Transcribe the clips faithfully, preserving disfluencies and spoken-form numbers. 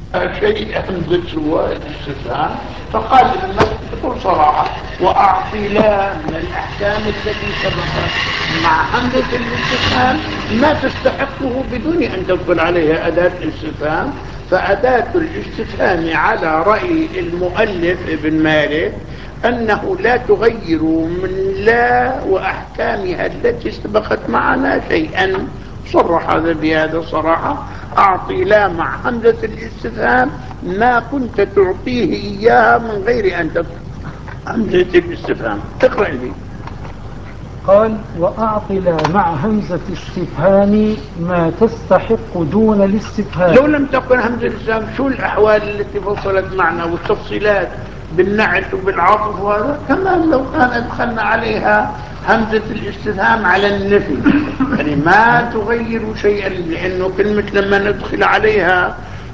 شيء همزة سوى الاستفهام، فقال المسك بكل صراحة وأعطي لا من الأحكام التي سبقت مع همزة الاستفهام ما تستحقه بدون أن تدخل عليها أداة الاستفهام. فأداة الاستفهام على رأي المؤلف ابن مالك أنه لا تغير من لا وأحكامها التي سبقت معنا شيئا. صرح هذا بهذا صراحة. أعطي لا مع همزة الاستفهام ما كنت تعطيه إياها من غير أن تدخل همزة الاستفهام. تقرأ لي. قال وأعطي لا مع همزة استفهام ما تستحق دون الاستفهام. لو لم تكن همزة الاستفهام شو الأحوال التي فصلت معنا والتفصيلات بالنعت وبالعطف وهذا؟ كمان لو كان أدخلنا عليها همزة الاستفهام على النفي يعني ما تغير شيئا، لأنه كلمة لما ندخل عليها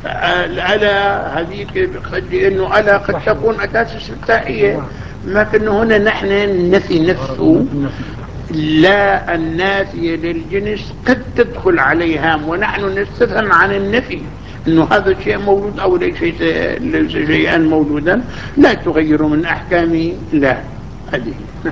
الألا هذيك لأنه ألا قد تكون أداة استفتاحية، لكن هنا نحن النفي نفسه لا النافية للجنس قد تدخل عليها ونحن نستفهم عن النفي انه هذا الشيء موجود او ليس شيئا موجودا لا تغير من احكام لا. هذه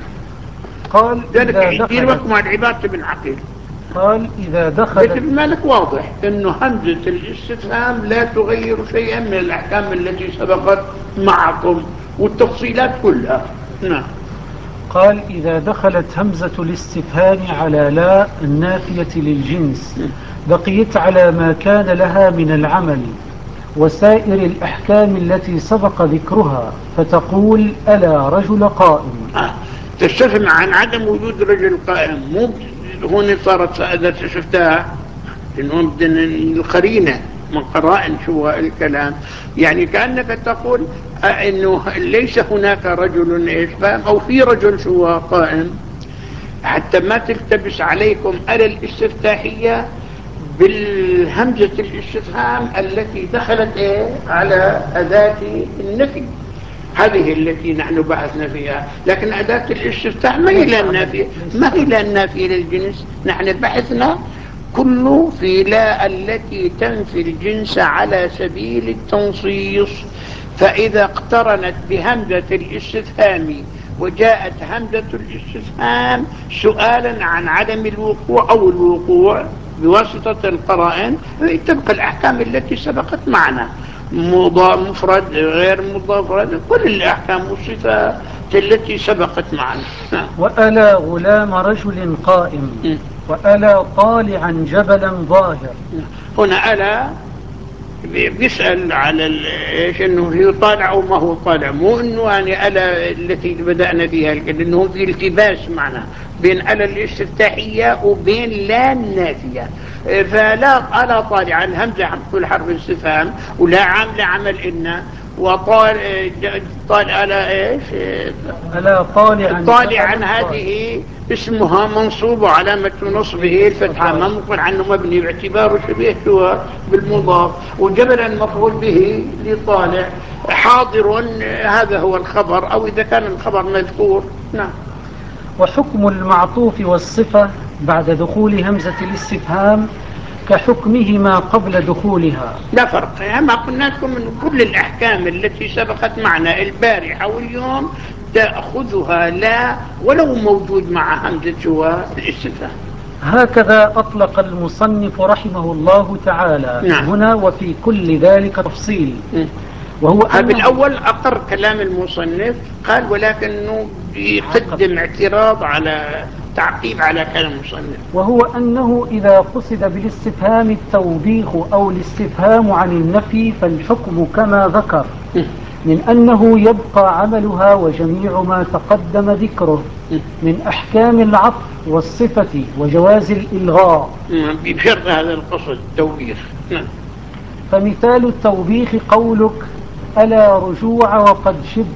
قال ذلك يدير بكم على العبادة بن عقيل. قال إذا دخلت ابن مالك واضح انه همزة الاستفهام لا تغير شيئا من الاحكام التي سبقت معكم والتفصيلات كلها. نعم. قال إذا دخلت همزة الاستفهام على لا النافية للجنس بقيت على ما كان لها من العمل وسائر الأحكام التي سبق ذكرها فتقول ألا رجل قائم. آه. تستفهم عن عدم وجود رجل قائم. مو هون صارت إذا شفتها إنه بدنا القرينة من قرائن شو الكلام، يعني كأنك تقول آه إنه ليس هناك رجل إيش قائم أو في رجل شو قائم، حتى ما تلتبس عليكم ألا الاستفتاحية بالهمزة الاستفهام التي دخلت إيه على أداة النفي. هذه التي نحن بحثنا فيها، لكن أداة الاستفتاح ما هي لا النافية ما هي لا النافية للجنس. نحن بحثنا كله في لا التي تنفي الجنس على سبيل التنصيص، فإذا اقترنت بهمزة الاستفهام وجاءت همزة الاستفهام سؤالا عن عدم الوقوع أو الوقوع بواسطة القرائن تبقى الأحكام التي سبقت معنا مفرد غير مفرد كل الأحكام والصفات التي سبقت معنا. وألا غلام رجل قائم وألا طالعا جبلا ظاهر. هنا ألا بيسأل على ايش انه هي طالع او ما هو طالع، مو انه يعني ألا التي بدأنا فيها لانه في التباس معنا بين ألا الاستفتاحية وبين لا النافية. فلا ألا طالع الهمزة كل حرف استفهام ولا عاملة عمل إن وطال طالع ألا ايش ألا طالعا طالعا هذه اسمها منصوب وعلامة نصبه الفتحة ما مقبل عنه مبني باعتباره شبيه هو بالمضاف، وجبلا مفعول به لطالع حاضر هذا هو الخبر أو إذا كان الخبر مذكور. نعم. وحكم المعطوف والصفة بعد دخول همزة الاستفهام كحكمهما قبل دخولها لا فرق. ما قلنا لكم من كل الأحكام التي سبقت معنا البارحة واليوم تأخذها لا ولو موجود مع همزة الاستفهام. هكذا أطلق المصنف رحمه الله تعالى. نعم. هنا وفي كل ذلك تفصيل. وهو بالأول أقر كلام المصنف قال ولكنه يقدم اعتراض على تعقيب على كلام المصنف، وهو أنه إذا قصد بالاستفهام التوبيخ أو الاستفهام عن النفي فالحكم كما ذكر من أنه يبقى عملها وجميع ما تقدم ذكره من أحكام العطف والصفة وجواز الإلغاء بشرط هذا القصد التوبيخ. فمثال التوبيخ قولك ألا رجوع وقد شبت.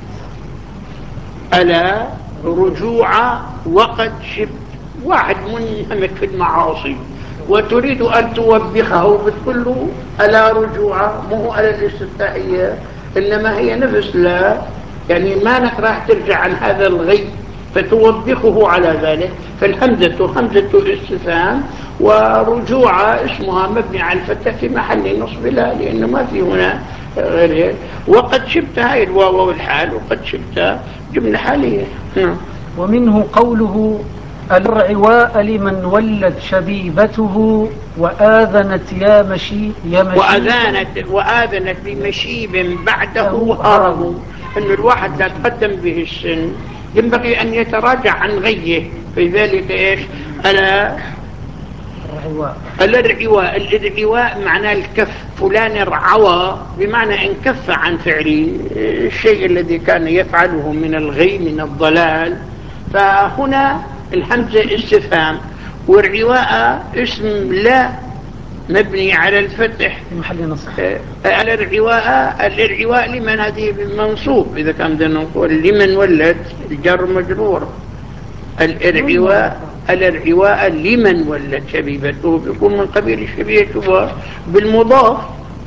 ألا رجوع وقد شبت، واحد منهمك في المعاصي وتريد أن توبخه بتقول له ألا رجوع، مو ألا الاستفتاحية إنما هي نفس لا، يعني ما انك راح ترجع عن هذا الغي فتوبخه على ذلك. فالهمزة همزة استفهام، ورجوع اسمها مبني على الفتح في محل نصب لا، لأنه ما في هنا غير. وقد شبت هاي الواو والحال، وقد شبت جملة حالية. ومنه قوله الرعواء لمن ولت شبيبته وآذنت يا مشي يا مشي وآذنت وآذنت بمشيب بعده هرم. أن الواحد لا تقدم به السن ينبغي أن يتراجع عن غيه، في ذلك إيش؟ ألا الرعواء. الرعواء الرعواء معناه الكف، فلان رعوى بمعنى انكف عن فعل الشيء الذي كان يفعله من الغي من الضلال. فهنا الهمزة استفهام، والرعواء اسم لا مبني على الفتح في محل نصب. على الرعواء. الرعواء لمن؟ هذه المنصوب إذا كان بدنا نقول لمن ولد الجر مجرور. الرعواء الرعواء لمن ولد شبيبته بيكون من قبيل الشبيه شو بالمضاف،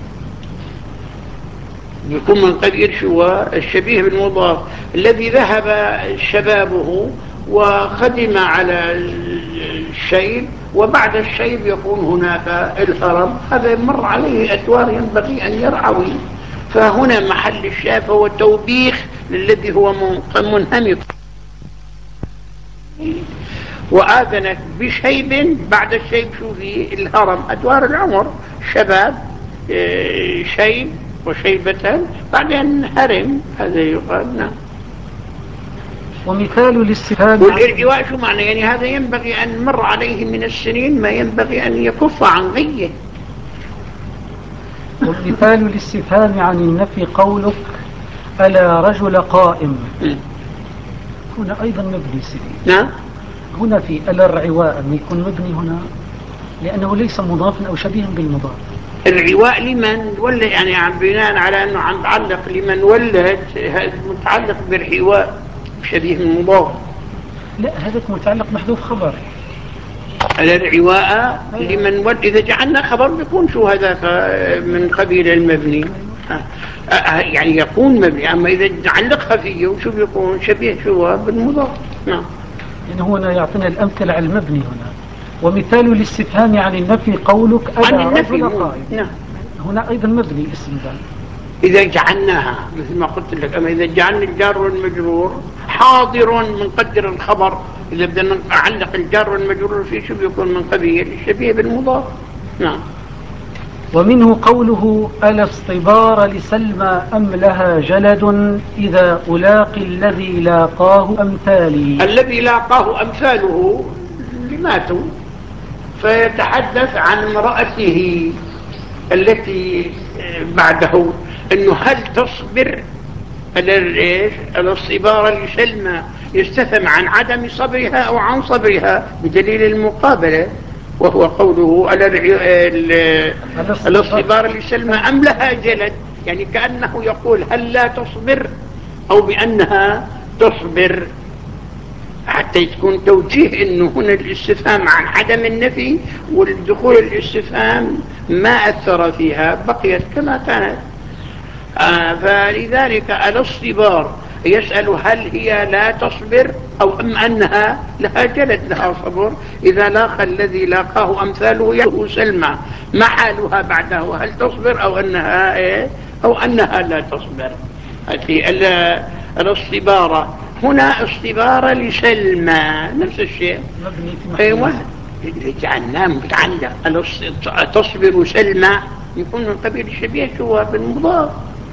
بيكون من قبيل شو الشبيه بالمضاف. الذي ذهب شبابه وخدم على الشيب، وبعد الشيب يكون هناك الهرم، هذا مر عليه أدوار ينبغي أن يرعوي. فهنا محل الشاف هو توبيخ للذي هو منهمك. وآذنت بشيب، بعد الشيب شو فيه؟ الهرم، أدوار العمر، شباب شيب وشيبة، بعدين هرم، هذا يقال. نعم. ومثال الاستفهام والارتواء شو معنى؟ يعني هذا ينبغي أن مر عليه من السنين ما ينبغي أن يكف عن غيه. ومثال الاستفهام عن النفي قولك ألا رجل قائم. هنا أيضا مبني سيدي. نعم. هنا في ألا الرعواء يكون مبني هنا لأنه ليس مضافا أو شبيها بالمضاف. الرواء لمن ولا يعني عم بناء على أنه عم تعلق لمن ولد، هذا متعلق بالرواء شبيه المضاف. لا، هذا متعلق محذوف خبر. على الرواء لمن ولد، إذا جعلنا خبر بيكون شو هذاك من قبيل المبني. يعني يكون مبني، أما إذا علقها فيه وشو بيكون شبيه شو بالمضاف. نعم. يعني هنا يعطينا الأمثلة على المبني هنا. ومثال الاستفهام عن النفي قولك ألا رجل قائم. نعم. هنا أيضا مبني اسم ذا إذا جعلناها مثل ما قلت لك، أما إذا جعلنا الجار والمجرور حاضر من قدر الخبر، إذا بدنا نعلق الجار والمجرور فيه شو بيكون من قبيل الشبيه بالمضاف. نعم. ومنه قوله ألا اصطبار لسلمى أم لها جلد إذا ألاقي الذي لاقاه أمثالي. الذي لاقاه أمثاله ماتوا، فيتحدث عن امرأته التي بعده، أنه هل تصبر على الاصطبار لسلمى، يستفهم عن عدم صبرها أو عن صبرها بدليل المقابلة، وهو قوله على الاصطبار لسلمى أم لها جلد، يعني كأنه يقول هل لا تصبر أو بأنها تصبر، حتى يكون توجيه انه هنا الاستفهام عن عدم النفي، والدخول الاستفهام ما اثر فيها، بقيت كما كانت. آه فلذلك الاصطبار يسأل هل هي لا تصبر او ام انها لها جلد لها صبر، اذا لاقى الذي لاقاه امثاله يهو سلمى ما حالها بعده، هل تصبر او انها ايه او انها لا تصبر. هذه الاصطبارة هنا اصطبار لسلمى نفس الشيء. ايوه جعلناه متعلق تصبر سلمى يكون من قبيل الشبيه شو بالمضاف،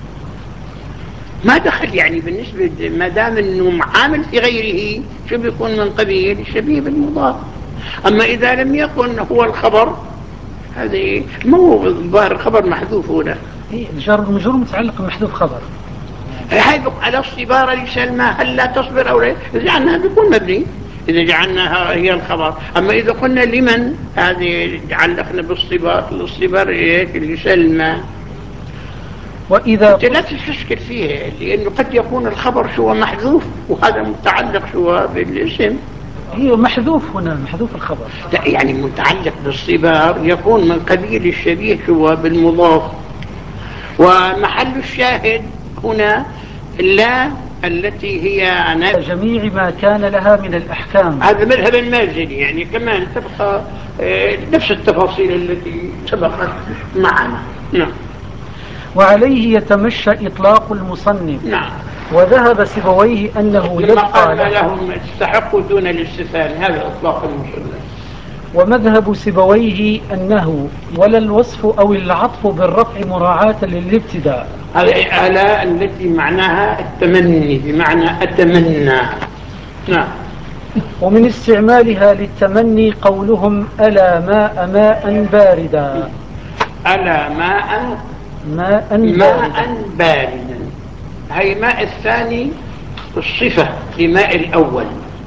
ما دخل يعني بالنسبة ما دام انه عامل في غيره شو بيكون من قبيل الشبيه بالمضاف. اما اذا لم يكن هو الخبر هذه مو الظاهر الخبر محذوف هنا. الجار والمجرور متعلق بمحذوف خبر. هاي على اصطبار لسلمى هل لا تصبر او لا، اذا جعلناها بيكون مبني اذا جعلناها هي الخبر. اما اذا قلنا لمن هذه علقنا باصطبار، الاصطبار ايش لسلمى. واذا انت لا تشكل فيه لانه قد يكون الخبر شو محذوف وهذا متعلق شو بالاسم. هي محذوف هنا محذوف الخبر. لا يعني متعلق باصطبار يكون من قبيل الشبيه شو بالمضاف. ومحل الشاهد هنا لا التي هي نفس جميع ما كان لها من الأحكام. هذا مذهب المازري، يعني كمان تبقى نفس التفاصيل التي سبقت معنا. نعم. وعليه يتمشى إطلاق المصنف. نعم. وذهب سيبويه أنه لما يبقى قال ما لهم استحقوا دون الاستثناء، هذا إطلاق المصنف. ومذهب سيبويه أنه ولا الوصف أو العطف بالرفع مراعاة للابتداء. هذه آلاء التي معناها التمني، بمعنى أتمنى. نعم. ومن استعمالها للتمني قولهم ألا ماء ماء باردا. ألا ماء ماء ماء باردا. هي ماء الثاني الصفة لماء الأول،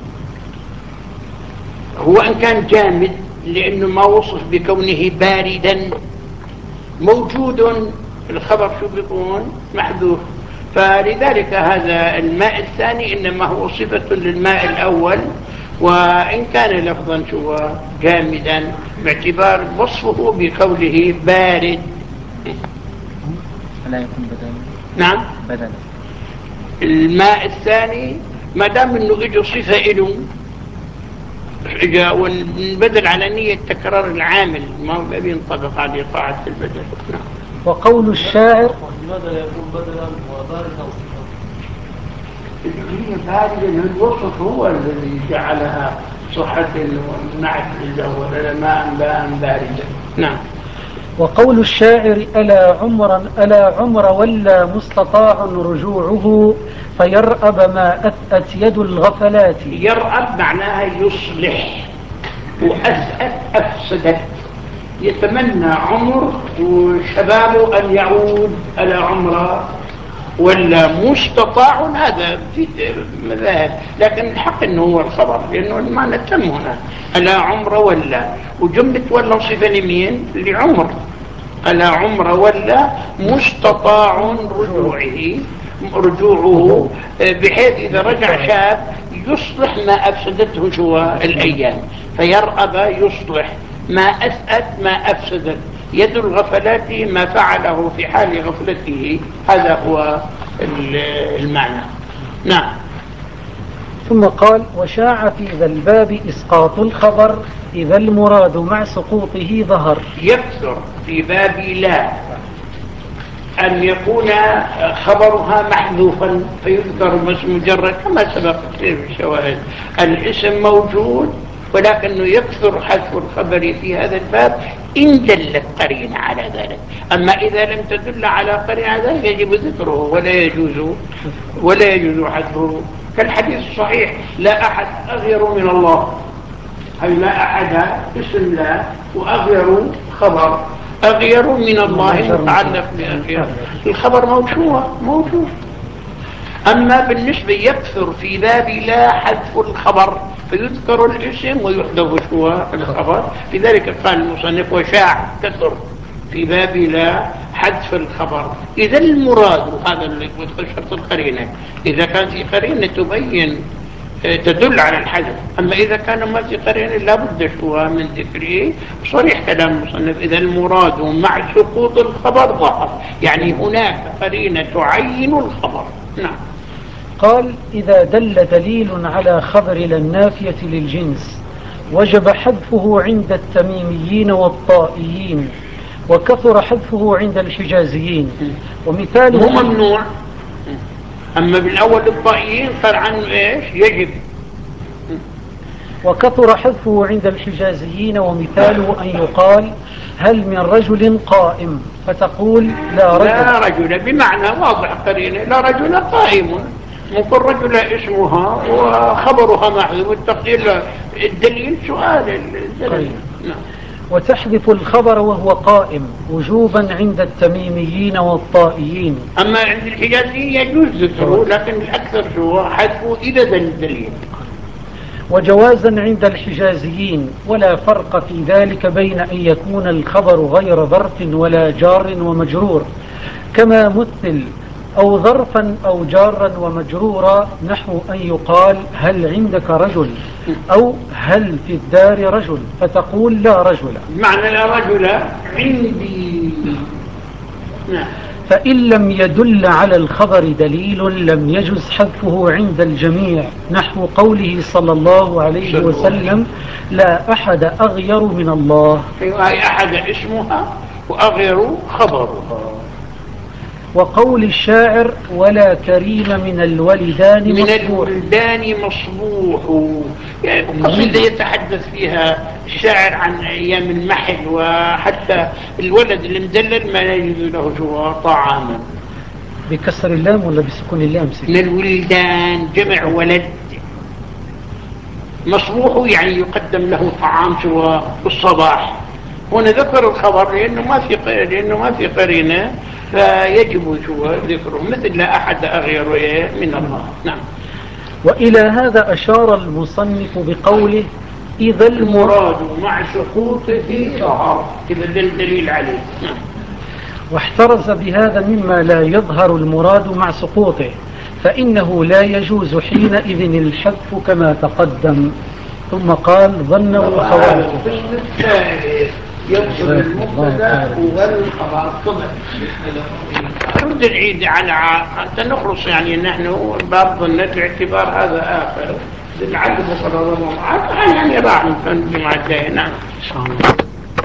هو أن كان جامد لأنه ما وصف بكونه باردا، موجود الخبر شو بيكون محذوف، فلذلك هذا الماء الثاني إنما هو صفة للماء الأول، وإن كان لفظا شو جامدا باعتبار وصفه بقوله بارد. لا يكون بدلا. نعم بدلا. الماء الثاني ما دام انه اجى صفه له اجى والبدل على نيه تكرار العامل ما بينطبق على طاعه البدل. نعم. وقول الشاعر لماذا لا يكون بدلا وباردا وصفا؟ هي باردا الوصف هو الذي جعلها صحة والنعت الأول ماء باء باردا. نعم. وقول الشاعر ألا عمرا ألا عمر ولا مستطاع رجوعه فيرأب ما أثأت يد الغفلات. يرأب معناها يصلح، وأثأت أفسدت. يتمنى عمر وشبابه أن يعود ألا عمره ولا مستطاع، هذا في مذاهب، لكن الحق انه هو الخبر لانه المعنى تم هنا الا عمر ولا، وجمله ولا صفه لمين؟ لعمر. الا عمر ولا مستطاع رجوعه رجوعه بحيث اذا رجع شاب يصلح ما افسدته شو الايام، فيرأب يصلح ما اسأت ما افسدت يد الغفلات ما فعله في حال غفلته، هذا هو المعنى. نعم. ثم قال وشاع في ذا الباب إسقاط الخبر إذا المراد مع سقوطه ظهر. يكثر في باب لا أن يكون خبرها محذوفا فيذكر بس مجرد كما سبق في الشواهد الاسم موجود، ولكنه يكثر حذف الخبر في هذا الباب إن دلت قرينة على ذلك. أما إذا لم تدل على قرينة على ذلك يجب ذكره ولا يجوز ولا يجوز حذفه، كالحديث الصحيح لا أحد أغير من الله، أي لا أحد اسم لا وأغير خبر، أغير من الله متعلق بأغير، الخبر موجود موجود. أما بالنسبة يكثر في باب لا حذف الخبر فيذكر الاسم ويحذف شو الخبر، لذلك قال المصنف وشاع كثر في باب لا حذف الخبر إذا المراد، هذا اللي شرط القرينة، إذا كان في قرينة تبين تدل على الحذف، أما إذا كان ما في قرينة لا بد شو من ذكره، صريح كلام المصنف إذا المراد مع سقوط الخبر ظهر، يعني هناك قرينة تعين الخبر. نعم. قال إذا دل دليل على خبر النافية للجنس وجب حذفه عند التميميين والطائيين، وكثر حذفه عند الحجازيين، ومثاله مو ممنوع. أما بالأول الطائيين قال عنه إيش يجب، وكثر حذفه عند الحجازيين، ومثاله أن يقال هل من رجل قائم فتقول لا رجل. لا رجل بمعنى واضح قرينة لا رجل قائم، ممكن رجل اسمها وخبرها محذوف والتقدير الدليل سؤال الدليل. نعم. وتحذف الخبر وهو قائم وجوبا عند التميميين والطائيين. أما عند الحجازيين يجوز ذكره، لكن الأكثر هو حذفه إذا دل الدليل. وجوازا عند الحجازيين، ولا فرق في ذلك بين أن يكون الخبر غير ظرف ولا جار ومجرور، كما مثل أو ظرفا أو جارا ومجرورا، نحو أن يقال هل عندك رجل أو هل في الدار رجل فتقول لا رجل، معنى لا رجل عندي. نعم. فإن لم يدل على الخبر دليل لم يجز حذفه عند الجميع، نحو قوله صلى الله عليه وسلم: لا أحد أغير من الله. أي أحد اسمها وأغير خبرها. وقول الشاعر: ولا كريم من الولدان من مصبوح. الولدان مصبوح، يعني قصيدة يتحدث فيها الشاعر عن أيام المحل، وحتى الولد المدلل ما يجوز له سوى طعاما. بكسر اللام ولا بسكون اللام؟ من الولدان جمع ولد، مصبوح يعني يقدم له طعام سوى الصباح. هنا ذكر الخبر لأنه ما في لأنه ما في قرينة، فيجب سوى ذكره، مثل لا أحد أغير من الله. نعم. وإلى هذا أشار المصنف بقوله: إذا المراد مع سقوطه ظهر، إذا دليل عليه. نعم. واحترز بهذا مما لا يظهر المراد مع سقوطه، فإنه لا يجوز حينئذ الحذف كما تقدم. ثم قال: ظن وخواته. يقصد المبتدا والخبر. طبعا نرد العيد على حتى نخلص، يعني نحن باب ظنة باعتبار هذا آخر لعل بكرة رمضان يعني راح نكون الجمعة الجاية. نعم إن شاء الله.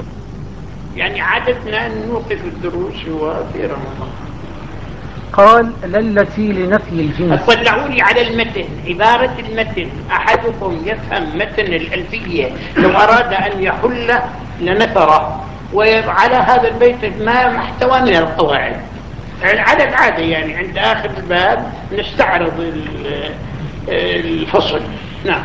يعني عادتنا أن نوقف الدروس هو في رمضان. قال: للتي لنفي الجنس. اطلعوا لي على المتن، عبارة المتن. أحدكم يفهم متن الألفية لو أراد أن يحل لنثره، وعلى هذا البيت ما محتوى من القواعد على العادة، يعني عند آخر الباب نستعرض الفصل. نعم.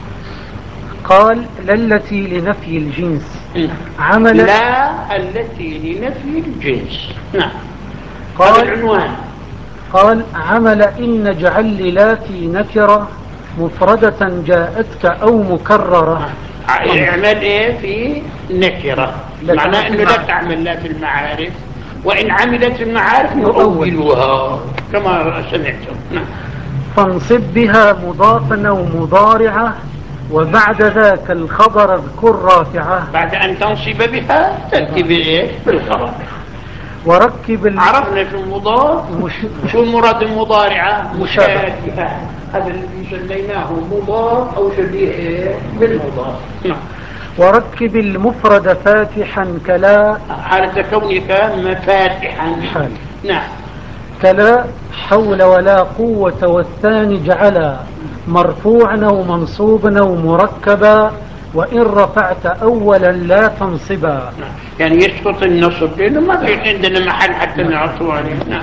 قال: للتي لنفي الجنس عمل. لا التي لنفي الجنس. نعم. قال هذا العنوان. قال: عمل إن نجعل لاتي نكرة مفردة جاءتك أو مكررة. اعمل ايه في نكرة، معناه انه لا تعمل لا في المعارف، وان عملت في المعارف نؤولها كما سمعتم. نعم. فانصب بها مضافا أو مضارعة، وبعد ذاك الخبر اذكر رافعة. بعد ان تنصب بها تأتي بايه؟ بالخبر. وركب ال... عرفنا في المضارع مش... شو المراد المضارعة؟ مشابهة. هذا الذي سميناه مضار او شبيه ايه بالمضار. نعم. وركب المفرد فاتحا كلا، حالة كونك مفاتحا. حال. نعم. كلا حول ولا قوة، والثاني جعلا مرفوعا أو منصوبا أو مركبا، وإن رفعت أولا لا تنصبا. نعم. يعني يسقط النصب لأنه ما في عندنا محل حتى نعطوا عليه. نعم.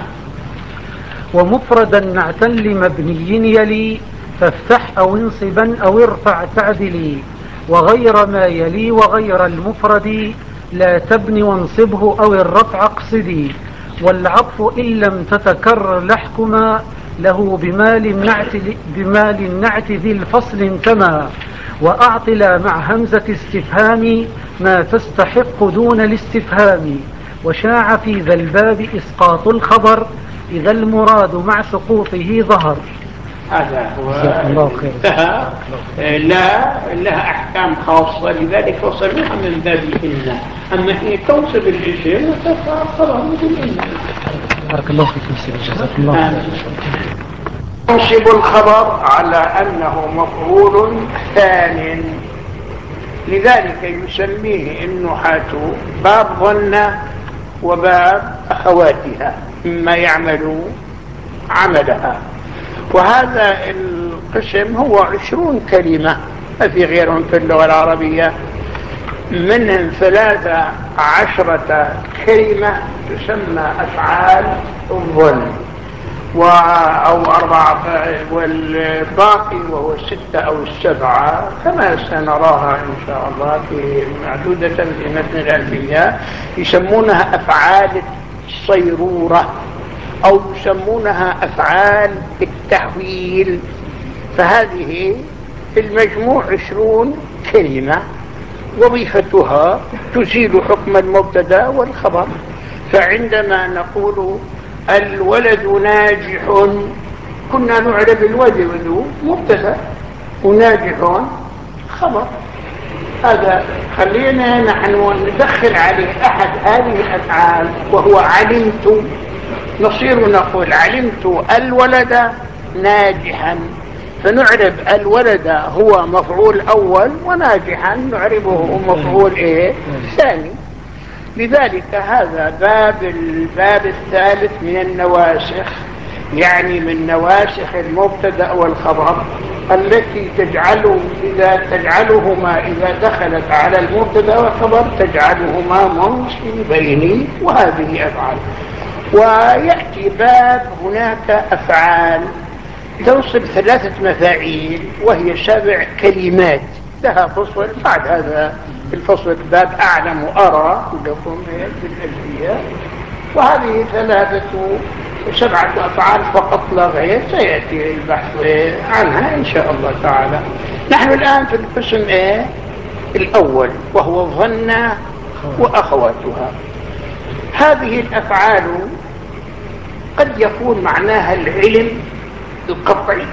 ومفردا نعتا لمبني يلي، فافتح أو انصبا أو ارفع تعدلي، وغير ما يلي وغير المفرد لا تبني وانصبه أو الرفع اقصدي. والعطف إن لم تتكرر لحكما له بمال النعت, بمال النعت ذي الفصل كما، وأعطلا مع همزة استفهام ما تستحق دون الاستفهام. وشاع في ذا الباب إسقاط الخبر إذا المراد مع سقوطه ظهر. هذا هو الله خير. لا لها أحكام خاصة، لذلك وصلوها من باب إن. أما هي توصف الاسم وتفعل خبر مثل إن. بارك الله فيكم سيدي، جزاك الله خير. ينصب الخبر على أنه مفعول ثان، لذلك يسميه النحاة باب ظن وباب أخواتها مما يعمل عملها. وهذا القسم هو عشرون كلمة، ما في غيرهم في اللغة العربية، منهم ثلاثة عشرة كلمة تسمى أفعال الظن، أو أربعة، والباقي وهو الستة أو السبعة كما سنراها إن شاء الله في معدودة في متن الألفية، يسمونها أفعال الصيرورة أو يسمونها أفعال التحويل. فهذه في المجموع عشرون كلمة، وظيفتها تزيل حكم المبتدا والخبر. فعندما نقول الولد ناجح، كنا نعرف الولد مبتدا وناجح خبر. هذا خلينا نحن ندخل عليه أحد هذه الأفعال وهو علمت، نصير نقول علمت الولد ناجحا، فنعرب الولد هو مفعول أول، وناجحا نعربه مفعول إيه ثاني. لذلك هذا باب الباب الثالث من النواسخ، يعني من نواسخ المبتدأ والخبر التي تجعله إذا تجعلهما إذا دخلت على المبتدأ والخبر تجعلهما منصوبين، وهذه أفعال. ويأتي باب هناك أفعال توصل ثلاثة مفاعيل وهي سبع كلمات لها فصل. بعد هذا الفصل باب أعلم وأرى لكم بالألفية، وهذه ثلاثة سبعة أفعال فقط لا غير، سيأتي البحث عنها إن شاء الله تعالى. نحن الآن في القسم إيه الأول وهو الظن وأخواتها. هذه الأفعال قد يكون معناها العلم القطعي،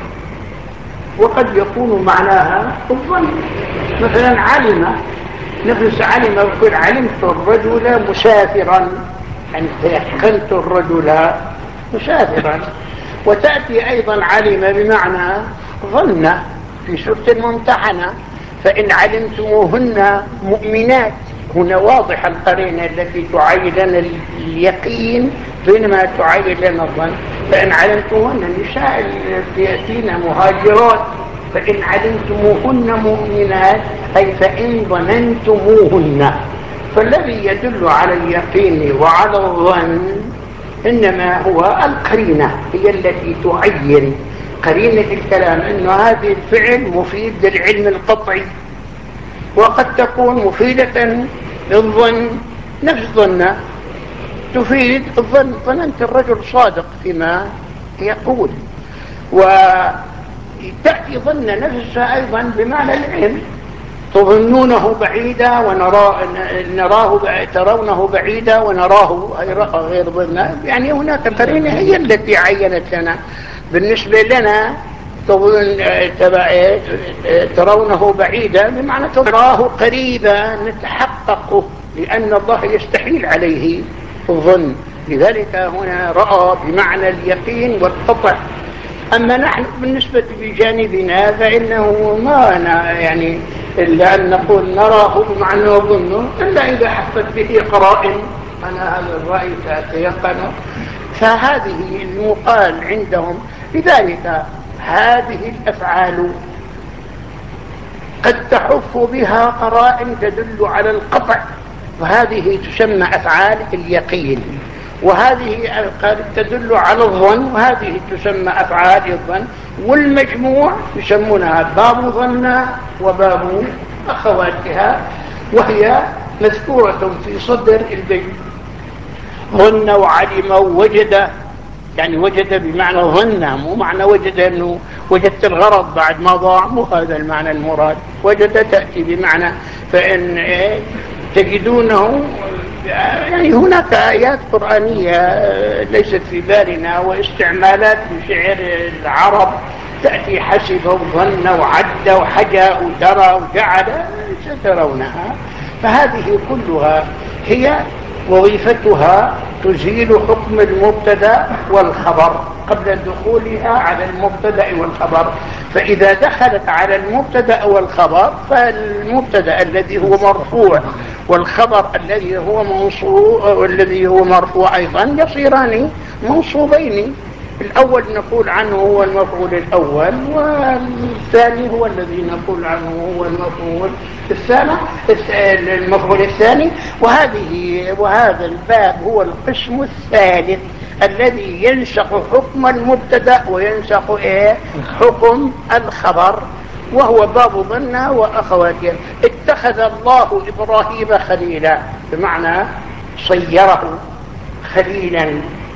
وقد يكون معناها الظن. مثلا علم، نفس علم يقول علمت الرجل مسافرا، أن تيقنت الرجل مسافرا. وتأتي أيضا علم بمعنى ظن في سورة الممتحنة، فإن علمتموهن مؤمنات، هنا واضح القرينة التي تعين لنا اليقين بينما تعين لنا الظن. فإن علمتموهن النساء يأتين مهاجرات، فإن علمتموهن مؤمنات أي فإن ظننتموهن. فالذي يدل على اليقين وعلى الظن إنما هو القرينة، هي التي تعين قرينة الكلام أن هذا الفعل مفيد للعلم القطعي، وقد تكون مفيدة للظن. نفس ظن تفيد الظن، ظننت الرجل صادق فيما يقول. وتأتي ظن نفسها أيضا بمعنى العلم، تظنونه بعيدا ونراه نراه ترونه بعيدا ونراه غير ظنه. يعني هناك قرينة هي التي عينت لنا. بالنسبة لنا ترونه بعيدا بمعنى تراه قريبا نتحقق، لأن الله يستحيل عليه الظن. لذلك هنا رأى بمعنى اليقين والقطع. أما نحن بالنسبة بجانبنا فإنه ما يعني إلا أن نقول نراه بمعنى نظنه، إلا إذا حفت به قرائن. أنا هذا الرأي تيقنه، فهذه المقال عندهم. لذلك هذه الأفعال قد تحف بها قرائن تدل على القطع، وهذه تسمى أفعال اليقين. وهذه قد تدل على الظن، وهذه تسمى أفعال الظن. والمجموع يسمونها باب ظن وباب أخواتها، وهي مذكورة في صدر البيت. ظن وعلم ووجد، يعني وجد بمعنى ظن، مو معنى وجد أنه وجدت الغرض بعد ما ضاع، مو هذا المعنى المراد. وجد تأتي بمعنى فإن إيه تجدونه. يعني هناك آيات قرآنية ليست في بالنا واستعمالات بشعر العرب تأتي حسب وظن وعد وحجى ودرى وجعل سترونها. فهذه كلها هي وظيفتها تزيل حكم المبتدا والخبر قبل دخولها على المبتدا والخبر. فإذا دخلت على المبتدا والخبر فالمبتدا الذي هو مرفوع والخبر الذي هو منصوب والذي هو مرفوع أيضا يصيران منصوبين. الأول نقول عنه هو المفعول الأول، والثاني هو الذي نقول عنه هو المفعول الثاني المفعول الثاني. وهذه وهذا الباب هو القسم الثالث الذي ينسخ حكم المبتدا وينسخ ايه حكم الخبر، وهو باب ظن وأخواتها. اتخذ الله إبراهيم خليلا بمعنى صيره خليلا.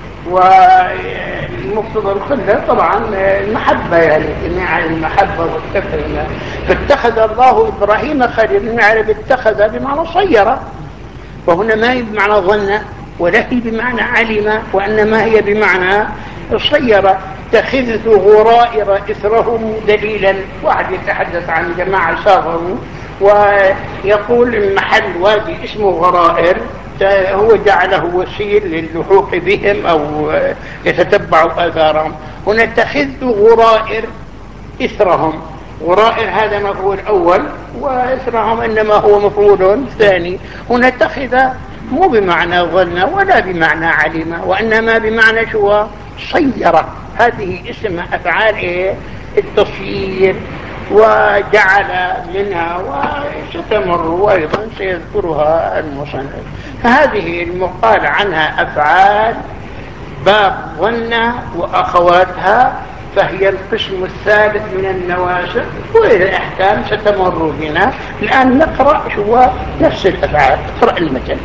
والمقتضى الخلة طبعا المحبة، يعني جميع المحبة والتكريم. فاتخذ الله إبراهيم خليلا، نعرف اتخذ بمعنى صيره، وهنا ما هي بمعنى ظن ولا هي بمعنى علم، وإنما هي بمعنى صيره. اتخذت غرائر إثرهم دليلا. واحد يتحدث عن جماعة سافروا ويقول المحل وادي اسمه غرائر، هو جعله وسيل للحوق بهم أو يتتبع آثارهم. هنا اتخذت غرائر إثرهم، غرائر هذا مفعول أول، وإثرهم إنما هو مفعول ثاني. هنا اتخذ مو بمعنى ظن ولا بمعنى علم، وإنما بمعنى شو؟ صير. هذه اسم أفعال إيه؟ التصيير، وجعل منها وستمر وأيضا سيذكرها المصنف. فهذه المقال عنها أفعال باب ظن وأخواتها، فهي القسم الثالث من النواسخ، والأحكام ستمر بنا. الآن نقرأ شو نفس الأفعال. اقرأ المثل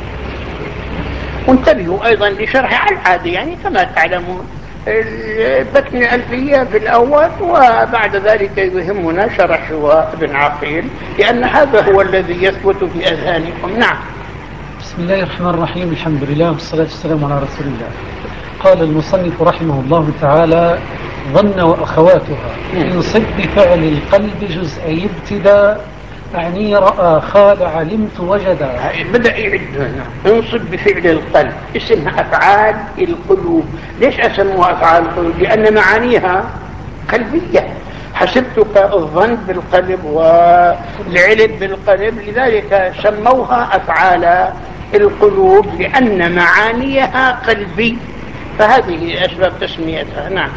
وانتبهوا أيضا لشرح على العادي، يعني كما تعلمون بطن الألفية في الأول، وبعد ذلك يهمنا شرح شو ابن عقيل، لأن هذا هو الذي يثبت في أذهانكم. نعم. بسم الله الرحمن الرحيم، الحمد لله والصلاة والسلام على رسول الله. قال المصنف رحمه الله تعالى: ظن وأخواتها انصب بفعل القلب جزئي ابتداء، أعني رأى خال علمت وجدا. بدأ يعد هنا انصب بفعل القلب، اسمها أفعال القلوب. ليش أسموها أفعال القلوب؟ لأن معانيها قلبية. حسبتك الظن بالقلب والعلم بالقلب، لذلك سموها أفعال القلوب لأن معانيها قلبي، فهذه أسباب تسميتها. نعم.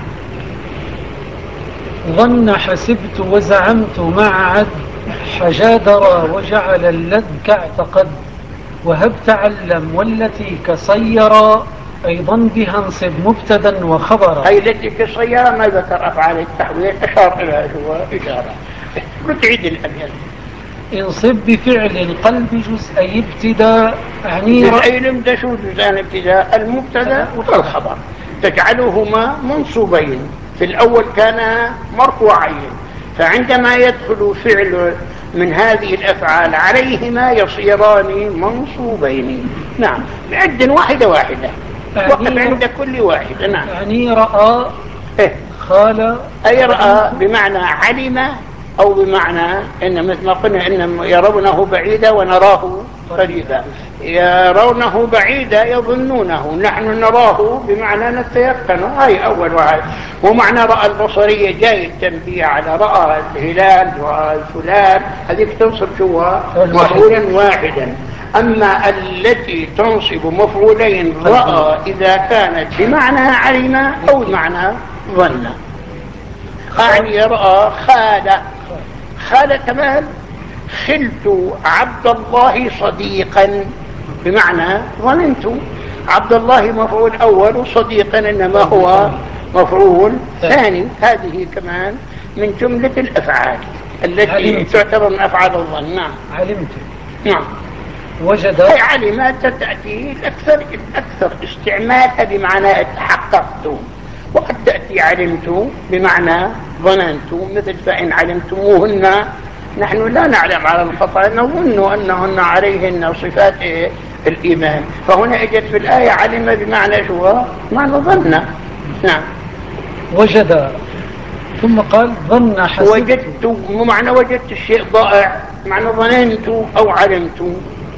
ظن حسبت وزعمت مع عد حجادر وجعل اللذ كاعتقد وهب تعلم والتي كصير أيضا بها انصب مبتدا وخبرا. أي التي كصير ما ذكر أفعال التحويل، أشار إلى هو إشارة. رتعيد الأبيات. انصب بفعل القلب جزئي ابتداء، أعني جزئي لم شو جزئان ابتداء؟ المبتدا والخبر تجعلهما منصوبين. في الأول كان مرفوعين، فعندما يدخل فعل من هذه الأفعال عليهما يصيران منصوبين. نعم. بعد واحدة واحدة، وقف عند كل واحدة. نعم. يعني رأى إيه؟ خال، أي رأى بمعنى علم، أو بمعنى إن مثل ما قلنا إن يرونه بعيدا ونراه قريبا. يرونه بعيدا يظنونه، نحن نراه بمعنى نتيقن. هاي أول واحد. ومعنى رأى البصرية جاي التنبيه على رأى الهلال، رأى الفلان، هذه تنصب شو مفعولا واحدا. أما التي تنصب مفعولين رأى إذا كانت بمعنى علم أو بمعنى ظن. أعني رأى خال، خال كمان خلت عبد الله صديقا، بمعنى ظننت. عبد الله مفعول أول، وصديقا إنما هو مفعول ثاني. هذه كمان من جملة الأفعال التي تعتبر من أفعال الظن. نعم. علمت. نعم. وجد. هي علمات تأتي الأكثر الأكثر استعمالها بمعنى تحققت، وقد تأتي علمت بمعنى ظننت، مثل فإن علمتموهن، نحن لا نعلم على الخطأ، نظن أنهن عليهن صفات إيه؟ الإيمان. فهنا اجت في الآية علم بمعنى شو؟ معنى ظن. نعم. وجد، ثم قال ظن حسبت. وجدت مو معنى وجدت الشيء ضائع، معنى ظننت أو علمت.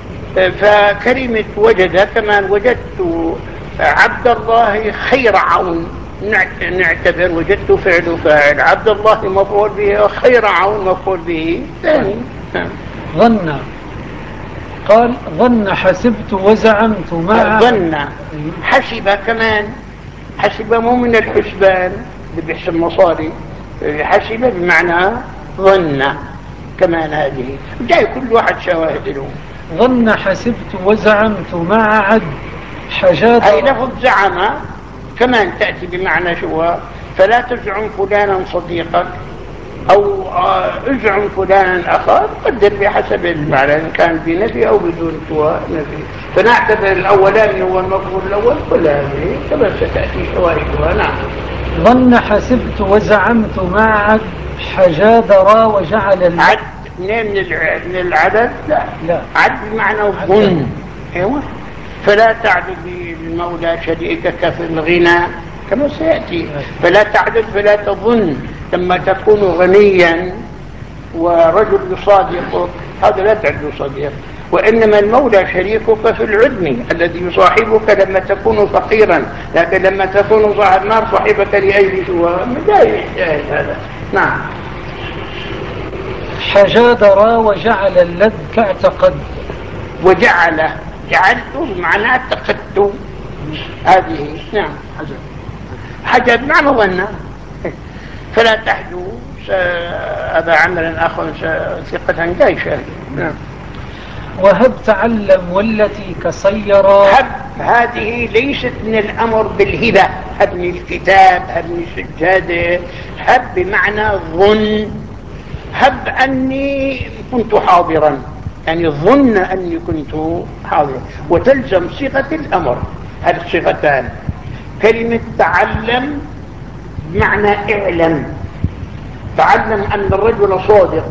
فكلمة وجد كمان وجدت عبد الله خير عون، نعتبر وجدت فعل فاعل، عبد الله مفعول به، خير عون مفعول به ثاني. ظن، قال ظن حسبت وزعمت مع ظن. حسب كمان، حسب مو من الحسبان اللي بيحسب مصاري، حسب بمعنى ظن كمان. هذه جاي كل واحد شواهد له. ظن حسبت وزعمت مع عد حجاد. هاي لفظ زعم كمان تأتي بمعنى شو؟ فلا تزعم فلانا صديقك، أو ازعم فلانا أخاك، قدر بحسب المعنى إن كان بنفي أو بدون نفي. فنعتبر الأولان هو المفعول الأول، كل هذه كما ستأتي شواهدها. نعم. ظن حسبت وزعمت مع عد حجاد را وجعل عد منين؟ من العدد؟ لا, لا. عد بمعنى ظن. ايوه. فلا تعدد بالمولى شريكك في الغنى كما سيأتي. فلا تعدد، فلا تظن لما تكون غنيا ورجل يصادقك، هذا لا تعد صديق. وإنما المولى شريكك في العدم الذي يصاحبك لما تكون فقيرا، لكن لما تكون صاحب النار صاحبك لأجل سوى لا يحتاج هذا. نعم. حجادر وجعل اللذ كاعتقد. وجعل جعلته بمعنى اعتقدت هذه. نعم. حجد معنى ظن فلا تحجو هذا عمل آخر ثقة جيشة. نعم. وهب تعلم والتي كصيرا. هب هذه ليست من الأمر بالهبة، هبني الكتاب هبني السجادة، هب بمعنى ظن، هب أني كنت حاضرا، يعني ظن أني كنت حاضرا، وتلزم صيغة الأمر. هذه الصيغتان. كلمة تعلم بمعنى اعلم، تعلم أن الرجل صادق،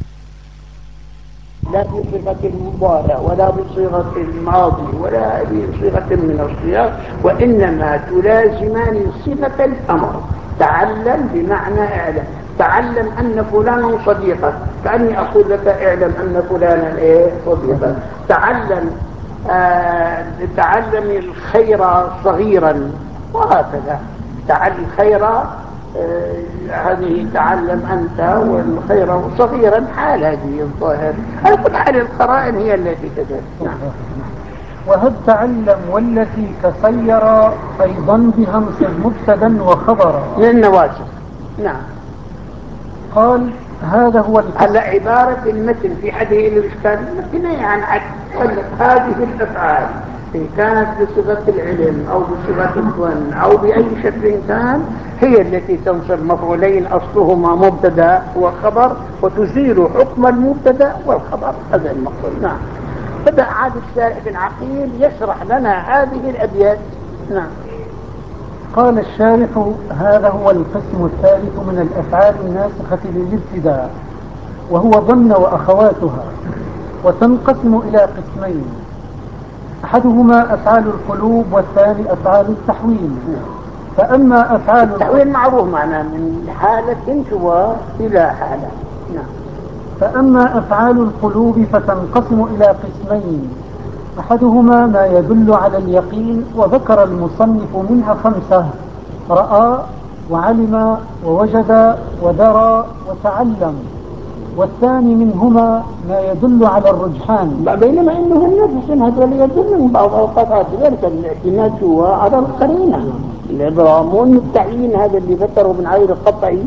لا بصيغة المضارع ولا بصيغة الماضي ولا بصيغة من الصيغ، وإنما تلازمان صفة الأمر. تعلم بمعنى اعلم، تعلم أن فلانا صديقك، كأني أقول لك اعلم أن فلانا إيه صديقك. تعلم آه تعلم الخير صغيرا، وهكذا تعلم الخير آه هذه تعلم أنت، والخير صغيرا حال هذه الظاهر. على كل حال القرائن هي التي تدل. نعم. وهب تعلم والتي كصيرا أيضا بهمس مبتدا وخبرا من النواسخ. نعم. قال هذا هو القسم. هلا عبارة المتن في حد الإشكال المتن يعني هذه الأفعال إن كانت بصيغة العلم أو بصيغة الظن أو بأي شكل كان، هي التي تنصب مفعولين أصلهما مبتدا وخبر، وتزيل حكم المبتدا والخبر. هذا المقصود. نعم. بدأ عاد الشارع بن عقيل يشرح لنا هذه الأبيات. نعم. قال الشارح هذا هو القسم الثالث من الأفعال الناسخة للابتداء، وهو ظن وأخواتها، وتنقسم إلى قسمين: أحدهما أفعال القلوب والثاني أفعال التحويل. فأما أفعال التحويل معروف معناه من حالة سوى إلى حالة. نعم. فأما أفعال القلوب فتنقسم إلى قسمين: أحدهما ما يدل على اليقين، وذكر المصنف منها خمسة: رأى وعلم ووجد ودرى وتعلم. والثاني منهما ما يدل على الرجحان، بينما انه النفس هذا يدل من بعض اوقات ذلك الاعتماد هو على القرينه، الابرامون التعيين هذا اللي ذكره من عين القطعي.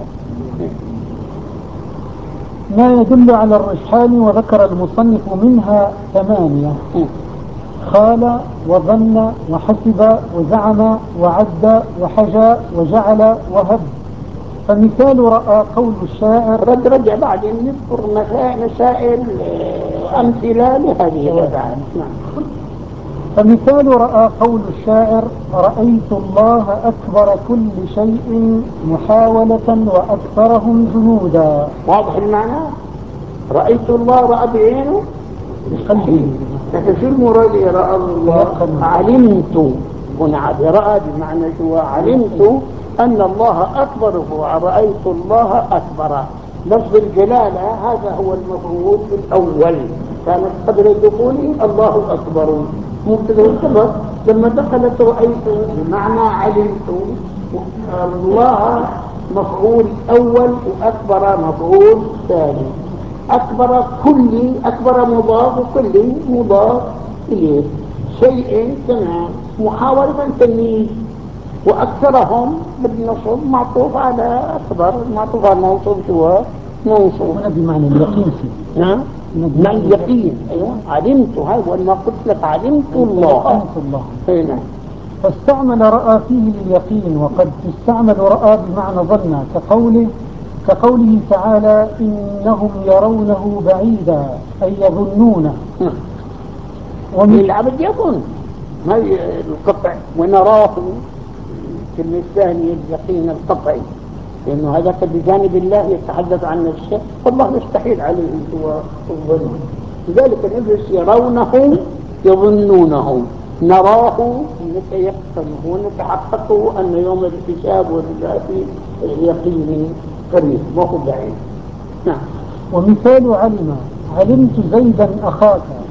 ما يدل على الرجحان، وذكر المصنف منها ثمانية: خال وظن وحسب وزعم وعد وحجى وجعل وهب. فمثال رأى قول الشاعر. رد رجع بعد أن يذكر مسائل أمثلة لهذه الأفعال. فمثال رأى قول الشاعر: رأيت الله أكبر كل شيء محاولة وأكثرهم جنودا. واضح المعنى؟ رأيت الله رأى بعينه بقلبه، لكن شو المراد رأى الله؟ علمت. هنا رأى بمعنى شو؟ علمت أن الله أكبر، ورأيت الله أكبر. لفظ الجلالة هذا هو المفعول الأول، كانت قبل دخوله الله أكبر مبتدأ الخبر. لما دخلت رأيت بمعنى علمت، الله مفعول أول وأكبر مفعول ثاني. أكبر كل، أكبر مضاف وكل مضاف إليه. شيء تمام محاولة تمييز، وأكثرهم بالنصب معطوف على أكبر، معطوف على الموصوف شو منصوب. هنا بمعنى اليقين. نعم بمعنى اليقين. أيوة علمت، هاي وأنا قلت لك علمت الله. الله. هنا فاستعمل رأى فيه لليقين، وقد تستعمل رأى بمعنى ظن، كقوله كقوله تعالى: إنهم يرونه بعيدا، أي يظنونه. ومن العبد يظن، ما القطع. ونراه الكلمة الثانية اليقين القطعي، لأنه هذا بجانب الله يتحدث عن نفسه، والله يستحيل عليه هو الظن. لذلك ندرس يرونه يظنونه، نراه نتيقنه ونتحققه أن يوم الحساب والذاتي يقين قريب وهو بعيد. نعم. ومثال علم: علمت زيدا أخاك.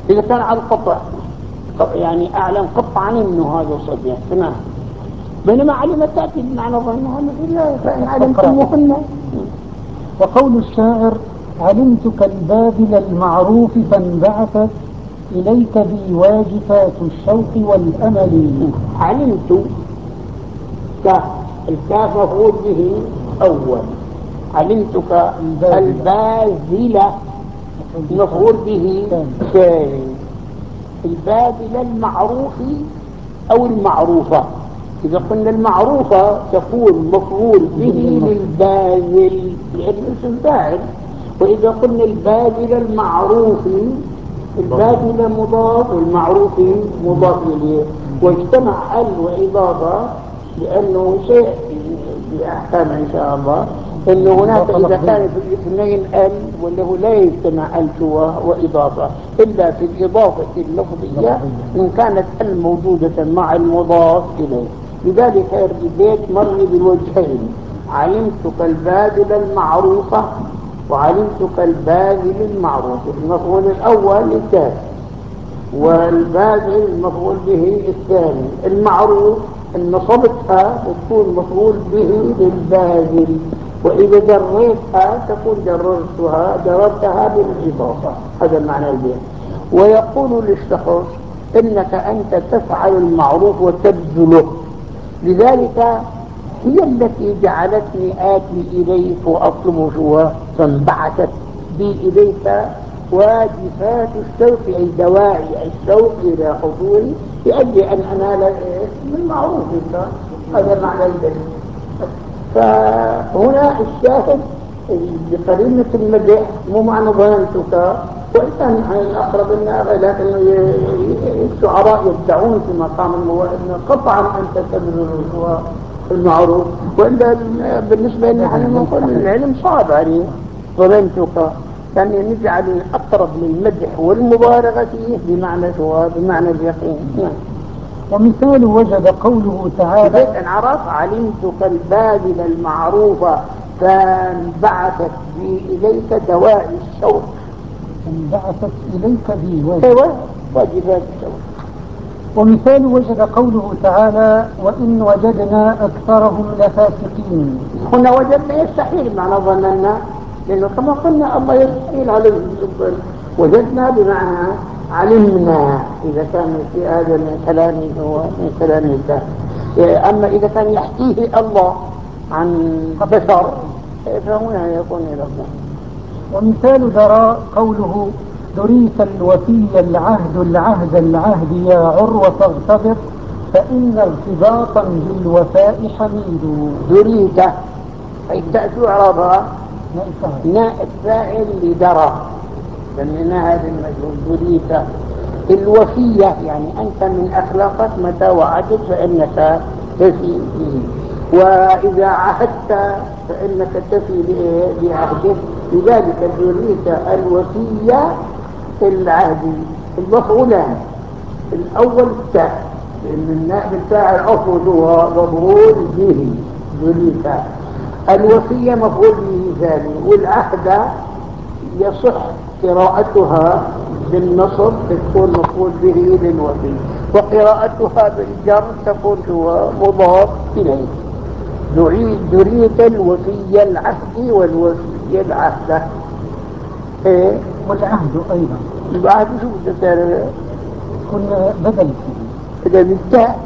إذا كان على القطع يعني أعلم قطعا إنه هذا صديق تمام، بينما علمت تأتي بمعنى ظنها مثل لا فإن علمتموهن. وقول الشاعر علمتك الباذل المعروف فانبعثت إليك بي واجفات الشوق والأمل. علمت كاف، الكاف مفعول به أول، علمتك الباذلة مفعول به ثاني. الباذلة المعروف أو المعروفة، إذا قلنا المعروفة تكون مفعول به للباذل لأنه اسم فاعل، وإذا قلنا الباذل المعروف الباذل مضاف والمعروف مضاف إليه، واجتمع ال وإضافة لأنه شيء بأحكام إن شاء الله إنه هناك إذا كان في الاثنين ال وله لا يجتمع ال وإضافة إلا في الإضافة اللفظية إن كانت ال موجودة مع المضاف إليه. لذلك البيت مر بالوجهين، علمتك الباذل المعروفة وعلمتك الباذل المعروف، المفعول الأول الثاني والباذل المفعول به الثاني. المعروف إن نصبتها تكون مفعول به للباذل، وإذا جريتها تكون جررتها جررتها بالإضافة. هذا المعنى البيت. ويقول للشخص إنك أنت تفعل المعروف وتبذله، لذلك هي التي جعلتني آتي إليك وأطلب شوى فانبعثت بي إليك واجفات الشوق أي دواعي الشوق إلى حضوري لأجل أن أنال من معروف الله. هذا معنى البيت. فهنا الشاهد بقرينة المدح مو معنى ظننتك، وإن كان الأقرب النار، لكن الشعراء يدعون في مقام أن قطعا أنت تبذل المعروف، وإلا بالنسبة لنا نحن نقول العلم صعب عليه. ظننتك يعني نجعل الأقرب للمدح والمبالغة فيه بمعنى شو بمعنى اليقين. ومثال وجد قوله تعالى إن عرف علمتك الباذل المعروفة فانبعثت بي إليك دواعي الشوق. انبعثت إليك بي واجفات أيوة واجفات الشوق. ومثال وجد قوله تعالى وإن وجدنا أكثرهم لفاسقين. هنا وجدنا يستحيل معنى ظننا، لأنه كما قلنا الله يستحيل عليه وجدنا بمعنى علمنا إذا كان في هذا من كلامه هو من كلام الله. أما إذا كان يحكيه الله عن بشر فهنا يكون إلى الله. ومثال دراء قوله دريت الوفي العهد العهد العهد يا عروة فاغتبر فإن ارتباطا بالوفاء حميد. دريت أي تأتي عربها نائب فاعل لدرى سمينا هذا المجهول. دريت الوفية يعني أنت من أخلاقك متى وعدت فإنك تفي به، وإذا عهدت فإنك تفي بعهدك. لذلك دريت الوفية في العهد المفعولان الأول التاء لأن النائب الفاعل أصله هو مفعول به. دريت الوفية مفعول به ثاني، والعهد يصح قراءتها بالنصب تكون مفعول به للوفي، وقراءتها بالجر تكون هو مضاف إليه. دريت الوفي العهد والوفي العهد. ايه والعهد أيضا العهد شو بدك كنا بدل إذا بالتاء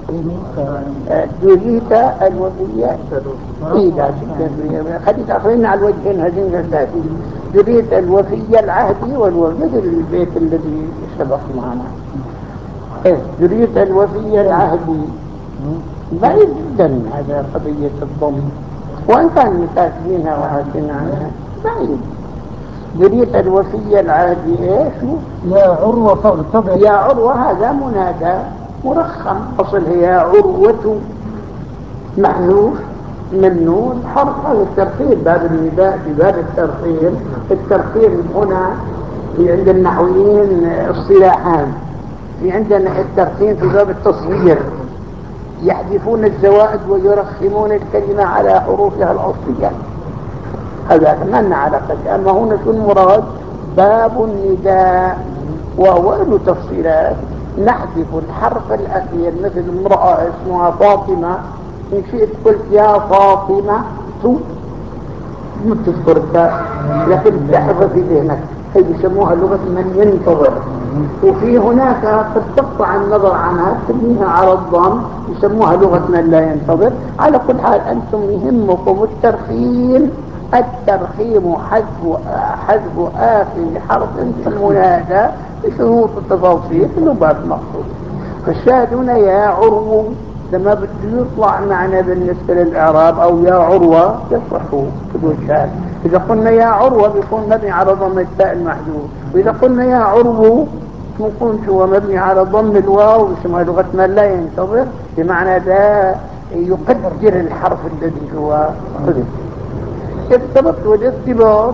دريت الوفية إذا خليك أخرين على الوجهين هذين الثلاثين. دريت الوفية العهدي والوفي مثل البيت الذي سبق معنا. إيه دريت الوفية العهدي بعيد جدا هذا قضية الضم، وإن كان كاتبينها وحاسين عنها بعيد. دريت الوفية العهدي إيش يا عروة فاغتبر. يا عروة هذا منادى مرخم، أصل هي عروة محذوف من نون حرف الترخيم باب النداء بباب الترخيم. الترخيم هنا في عند النحويين اصطلاحان، في عندنا الترخيم في باب التصغير يحذفون الزوائد ويرخمون الكلمة على حروفها الأصلية، هذا ما لنا علاقة. أما هنا شو المراد؟ باب النداء وهو له تفصيلات. نحذف الحرف الأخير، مثل امرأة اسمها فاطمة، إن شئت قلت يا فاطمة تو، ما تذكر التاء لكن تحفظ في ذهنك. هي يسموها لغة من ينتظر. وفي هناك قد تقطع النظر عنها تبنيها على الضم، يسموها لغة من لا ينتظر. على كل حال أنتم يهمكم الترخيم. الترخيم حذف حذف آخر حرف في المنادى بشروط التفاصيل في باب مقصود. فالشاهد هنا يا عرو لما بده يطلع معنا بالنسبة للإعراب، أو يا عروة يصحوا تقول شاهد. إذا قلنا يا عروة بيكون مبني على ضم التاء المحذوف، وإذا قلنا يا عرو بيكون شو مبني على ضم الواو، اسمها لغة من لا ينتظر، بمعنى لا يقدر الحرف الذي هو قدر. الضبط والاضطباط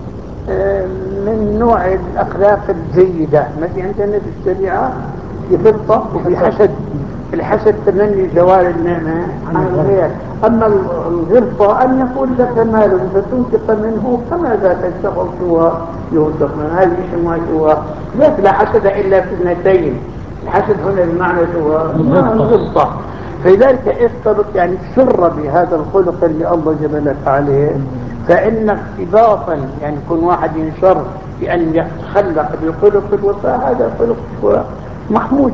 من نوع الأخلاق الجيدة. مثل عندنا في الشريعة في فرطة وفي حسد. الحسد تمني زوال النعمة عن الغير، أما الغرفة أن يكون لك مال فتنفق منه كما ذات الشخص هو ينفق منه. هذه يسمى هو ليس لا حسد إلا في اثنتين. الحسد هنا بمعنى هو الغرفة. فلذلك افترض يعني سر بهذا الخلق اللي الله جبلك عليه، فإن اقتباطا يعني يكون واحد ينشر بأن يتخلق بخلق الوفاء، هذا خلق محمود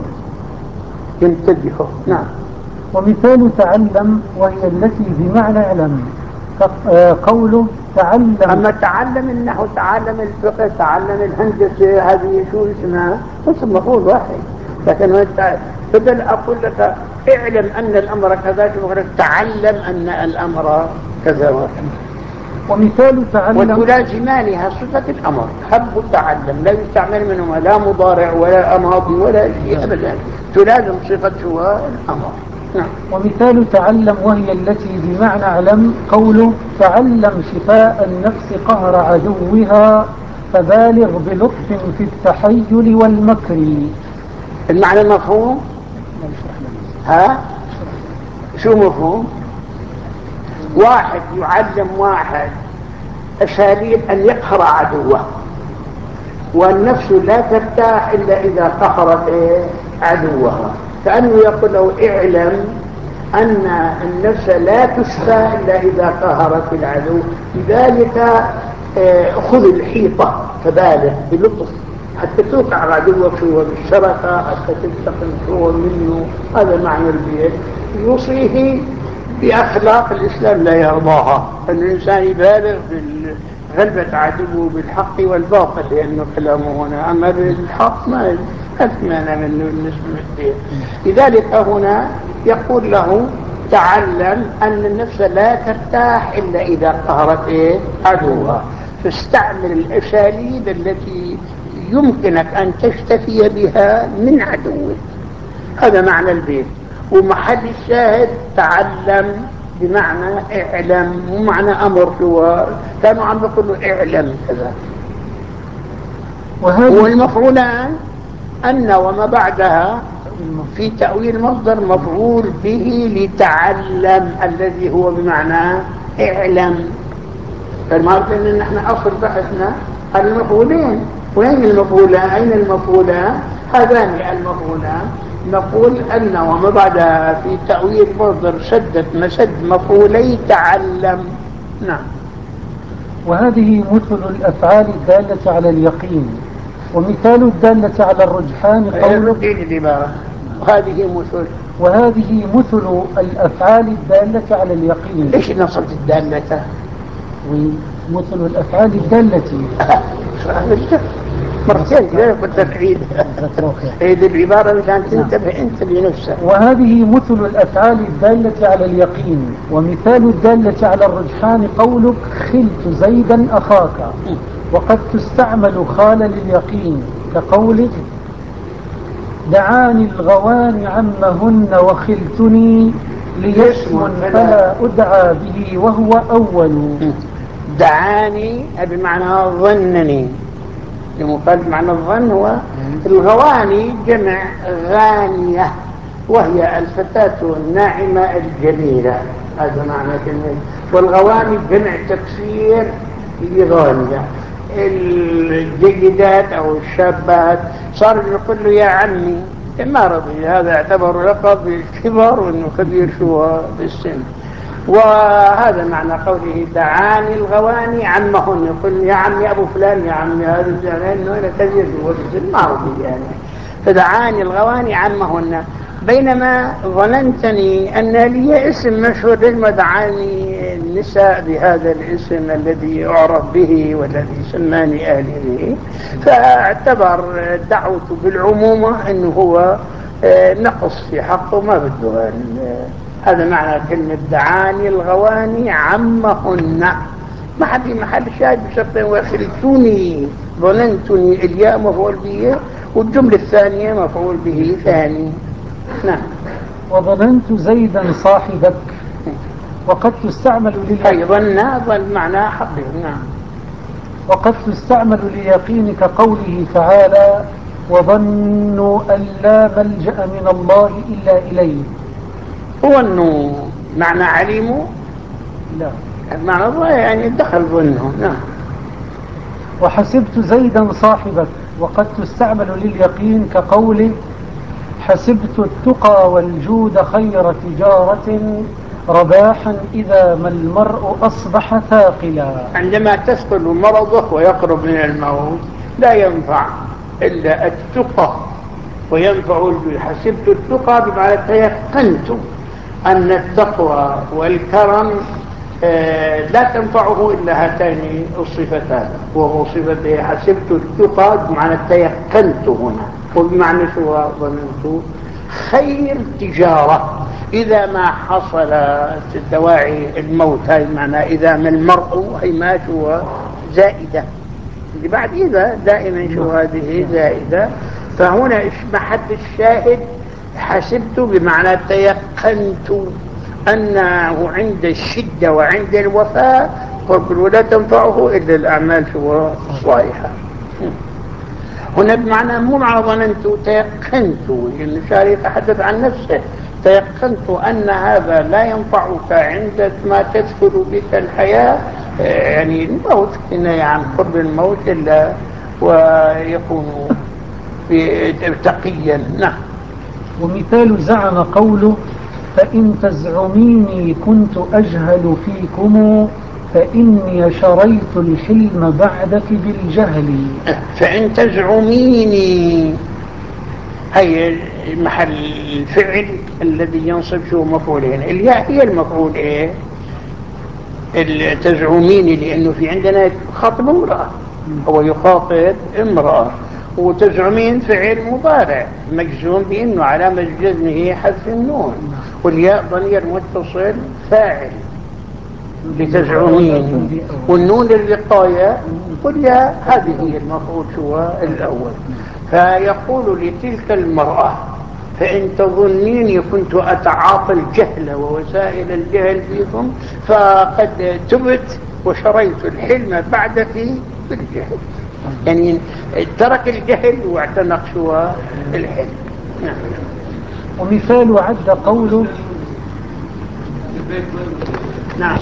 ينتبهه. نعم. ومثال تعلم وهي التي بمعنى اعلم، قوله تعلم. أما تعلم النحو، تعلم الفقه، تعلم الهندسة، هذه شو اسمها؟ اسم مفعول واحد. لكن بدل أقول لك اعلم أن الأمر كذا، تعلم أن الأمر كذا وكذا. ومثال تعلم وتلازمانها صفة الأمر. هب تعلم لا يستعمل منهما لا مضارع ولا ماضي ولا شيء أبدا، تلازم صفة هو الأمر. نعم. ومثال تعلم وهي التي بمعنى اعلم، قوله تعلم شفاء النفس قهر عدوها فبالغ بلطف في التحيل والمكر. المعنى مفهوم؟ ها؟ شو مفهوم؟ واحد يعلم واحد أساليب أن يقهر عدوه، والنفس لا ترتاح إلا إذا قهرت عدوها. كأنه يقول له اعلم أن النفس لا تشفى إلا إذا قهرت العدو، لذلك خذ الحيطة فبالغ بلطف حتى توقع عدوك هو بالشركة، حتى تنتقم هو منه. هذا معنى البيت. يوصيه بأخلاق الإسلام لا يرضاها، الإنسان يبالغ في غلبة عدوه بالحق والباطل، لأنه كلامه هنا أما بالحق ما أثمن منه بالنسبة. لذلك هنا يقول له تعلم أن النفس لا ترتاح إلا إذا قهرت إيه؟ عدوها، فاستعمل الأساليب التي يمكنك أن تشتفي بها من عدوك. هذا معنى البيت. ومحل الشاهد تعلم بمعنى اعلم، ومعنى أمر هو كانوا عم يقولوا اعلم كذا. والمفعولان أن وما بعدها في تأويل مصدر مفعول به لتعلم الذي هو بمعنى اعلم. فالمعرفة أن نحن أصل بحثنا المفعولين. وين المفعولان؟ أين المفعولان؟ هذان المفعولان. نقول أن وما بعدها في تأويل مصدر شدت مسد مفعولي تعلم. نعم. وهذه مثل الأفعال الدالة على اليقين. ومثال الدالة على الرجحان قوله وهذه مثل وهذه مثل الأفعال الدالة على اليقين. إيش نصب الدالة؟ ومثل الأفعال الدالة مرتين كذا بالتفعيل. هذه العبارة مشان تنتبه أنت بنفسك. وهذه مثل الأفعال الدالة على اليقين. ومثال الدالة على الرجحان قولك خلت زيدا أخاك. وقد تستعمل خال لليقين كقولك دعاني الغوان عمهن وخلتني ليسم فلا أدعى به وهو أول. دعاني بمعنى ظنني، المقال معنى الظن هو الغواني جمع غانية، وهي الفتاة الناعمة الجميلة، هذا معنى كلمة. والغواني جمع تكسير لغانية. الجيدات أو الشابات صار يقول له يا عمي، ما رضي، هذا اعتبر لقب الكبر وأنه كبير شو بالسن. وهذا معنى قوله دعاني الغواني عمهن، يقول يا عمي أبو فلان، يا عمي هذا يعني أنه أنا كبير شو بالسن، ما رضي يعني. فدعاني الغواني عمهن، بينما ظننتني أن لي اسم مشهور لما دعاني النساء بهذا الاسم الذي أعرف به والذي سماني أهلي به، فاعتبر الدعوة بالعمومة أنه هو نقص في حقه، ما بده. هذا معنى كلمة دعاني الغواني عمهن، ما حد محل شاهد بشرطين وخلتوني، ظننتني، الياء مفعول به والجملة الثانية مفعول به ثاني. نعم. وظننت زيدا صاحبك، وقد تستعمل لليقين. أي ظن، ظن معناه حقيقي. نعم. وقد تستعمل لليقين كقوله تعالى وظنوا أن لا ملجأ من الله إلا إليه. هو أنه معنى عليمه، لا معنى يعني دخل ظنه. نعم. وحسبت زيدا صاحبك، وقد تستعمل لليقين كقوله حسبت التقى والجود خير تجارة رباحا إذا ما المرء أصبح ثاقلا. عندما تثقل مرضه ويقرب من الموت لا ينفع إلا التقى، وينفع الجود. حسبت التقى بمعنى تيقنت أن التقوى والكرم آه لا تنفعه إلا هاتان الصفتان، وهو صفته حسبت التقى بمعنى تيقنت هنا، وبمعنى شو ظننت خير تجارة إذا ما حصل دواعي الموت. هاي معنى إذا ما المرء، هي ما شو زائدة، اللي بعد إذا دائما شو هذه زائدة. فهنا محل الشاهد حسبت بمعنى تيقنت أنه عند الشدة وعند الوفاء قلت ولا تنفعه إلا الأعمال شو الصالحة. هنا بمعنى مو معنى ظننت، تيقنت، لأن الشاعر يتحدث عن نفسه. تيقنت أن هذا لا ينفعك عندما تدخل بك الحياة، يعني الموت، كناية عن قرب الموت، إلا ويكون تقيا. نعم. ومثال زعم قوله فإن تزعميني كنت أجهل فيكم فإني شريت الحلم بعدك بالجهل. فإن تزعميني، هي محل الفعل الذي ينصب شو مفعولين، الياء هي المفعول ايه تزعميني، لأنه في عندنا خاطب امرأة، هو يخاطب امرأة، وتزعمين فعل مضارع مجزوم بأنه علامة جزمه حذف النون، والياء ضمير متصل فاعل لتزعمين، والنون للوقاية، والياء هذه هي المفعول شو الأول. فيقول لتلك المرأة فإن تظنيني كنت أتعاطى الجهل ووسائل الجهل فيكم فقد تبت وشريت الحلم بعدك بالجهل، يعني ترك الجهل واعتنق شو الحلم. نعم. ومثال عد قوله نعم.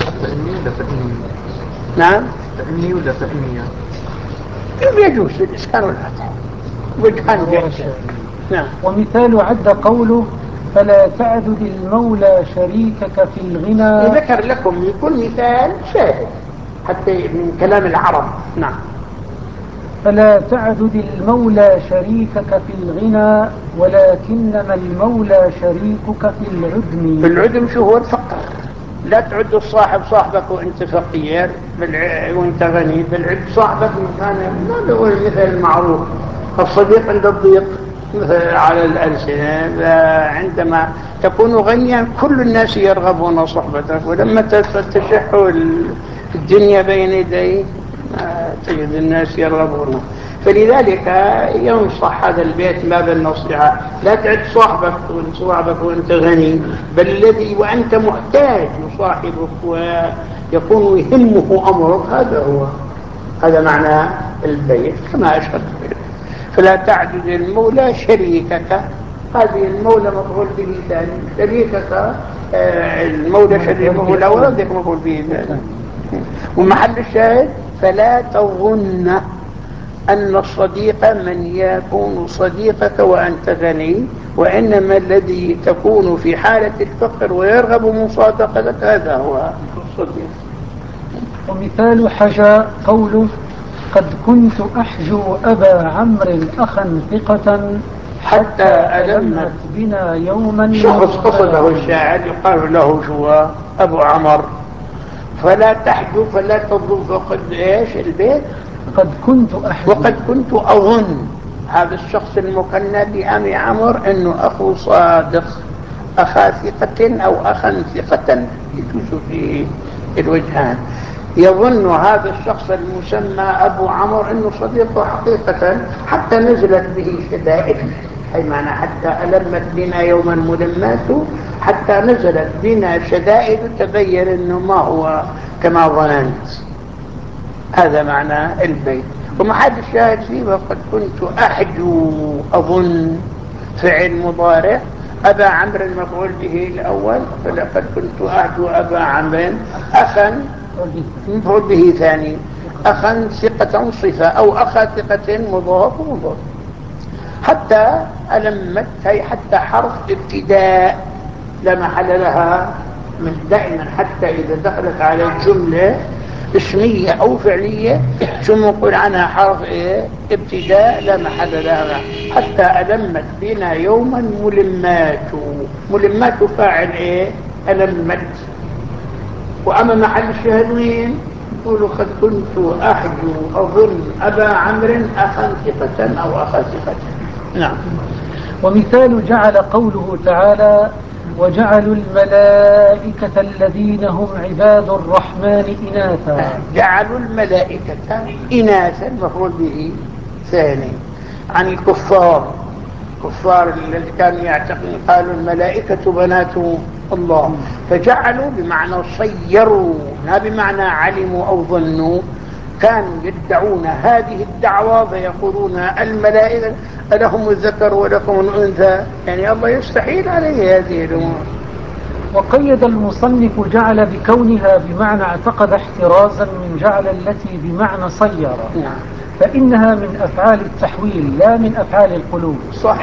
نعم. تأني ولا تأنية؟ يجوز الإسكان والفتح وجهان جاهز. نعم. ومثال عد قوله فلا تعدد المولى شريكك في الغنى. ذكر لكم لكل مثال شاهد حتى من كلام العرب. نعم. فلا تعدد المولى شريكك في الغنى ولكنما المولى شريكك في العدم. في العدم شو هو الفقر، لا تعد الصاحب صاحبك وانت فقير وانت غني، بل عد صاحبك مثلا، ما بيقول المثل المعروف الصديق عند الضيق على الألسنة. عندما تكون غنيا كل الناس يرغبون صحبتك، ولما تشح الدنيا بين يديك تجد الناس يرغبون. فلذلك ينصح هذا البيت باب النصيحة، لا تعد صاحبك صاحبك وانت غني، بل الذي وانت محتاج يصاحبك ويكون يهمه امرك، هذا هو، هذا معنى البيت كما اشرت. فلا تعدد المولى شريكك، هذه المولى مفعول به ثاني، شريكك المولى شريكه الاول، ذاك مفعول به ثاني. ومحل الشاهد فلا تظن أن الصديق من يكون صديقك وأنت غني، وإنما الذي تكون في حالة الفقر ويرغب مصادقتك هذا هو الصديق. ومثال حجاء قوله قد كنت أحجو أبا عمرو أخا ثقة حتى ألمت بنا يوما. شخص قصده الشاعر يقال له شو أبو عمر، فلا تحجو فلا تظن فقد إيش البيت قد كنت أحجو وقد كنت أظن هذا الشخص المكنى بأبي عمر أنه أخو صادق، أخا ثقة أو أخا ثقة يجوز فيه الوجهان. يظن هذا الشخص المسمى أبو عمر أنه صديقه حقيقة حتى نزلت به شدائد، أي معنى حتى ألمت بنا يوما ملمات، حتى نزلت بنا شدائد تبين أنه ما هو كما ظننت. هذا معنى البيت. ومحل الشاهد فيه وقد كنت أحجو أظن فعل مضارع، أبا عمرو المفعول به الأول، فلقد كنت أحجو أبا عمرو أخا مفعول به ثاني، أخا ثقة صفة أو أخا ثقة مضاف مضاف. حتى ألمت هي حتى حرف ابتداء لا محل لها من دائما، حتى إذا دخلت على الجملة اسمية أو فعلية ثم نقول عنها حرف إيه ابتداء لا محل لها. حتى ألمت بنا يوما ملمات، ملمات فاعل إيه ألمت. وأما محل الشاهد وين يقول قد كنت أحجو أظن أبا عمرو أخا ثقة أو أخا ثقة. نعم. ومثال جعل قوله تعالى وجعلوا الملائكة الذين هم عباد الرحمن إناثا. جعلوا الملائكة إناثا مفعول به ثاني عن الكفار، كفار الذين كانوا يعتقدون قالوا الملائكة بنات الله، فجعلوا بمعنى صيروا لا بمعنى علموا أو ظنوا. كانوا يدعون هذه الدعوة فيقولون الملائكة لهم الذكر ولكم الأنثى، يعني الله يستحيل عليه هذه الأمور. وقيد المصنف جعل بكونها بمعنى اعتقد احترازا من جعل التي بمعنى صير، نعم. فإنها من أفعال التحويل لا من أفعال القلوب. صحيح.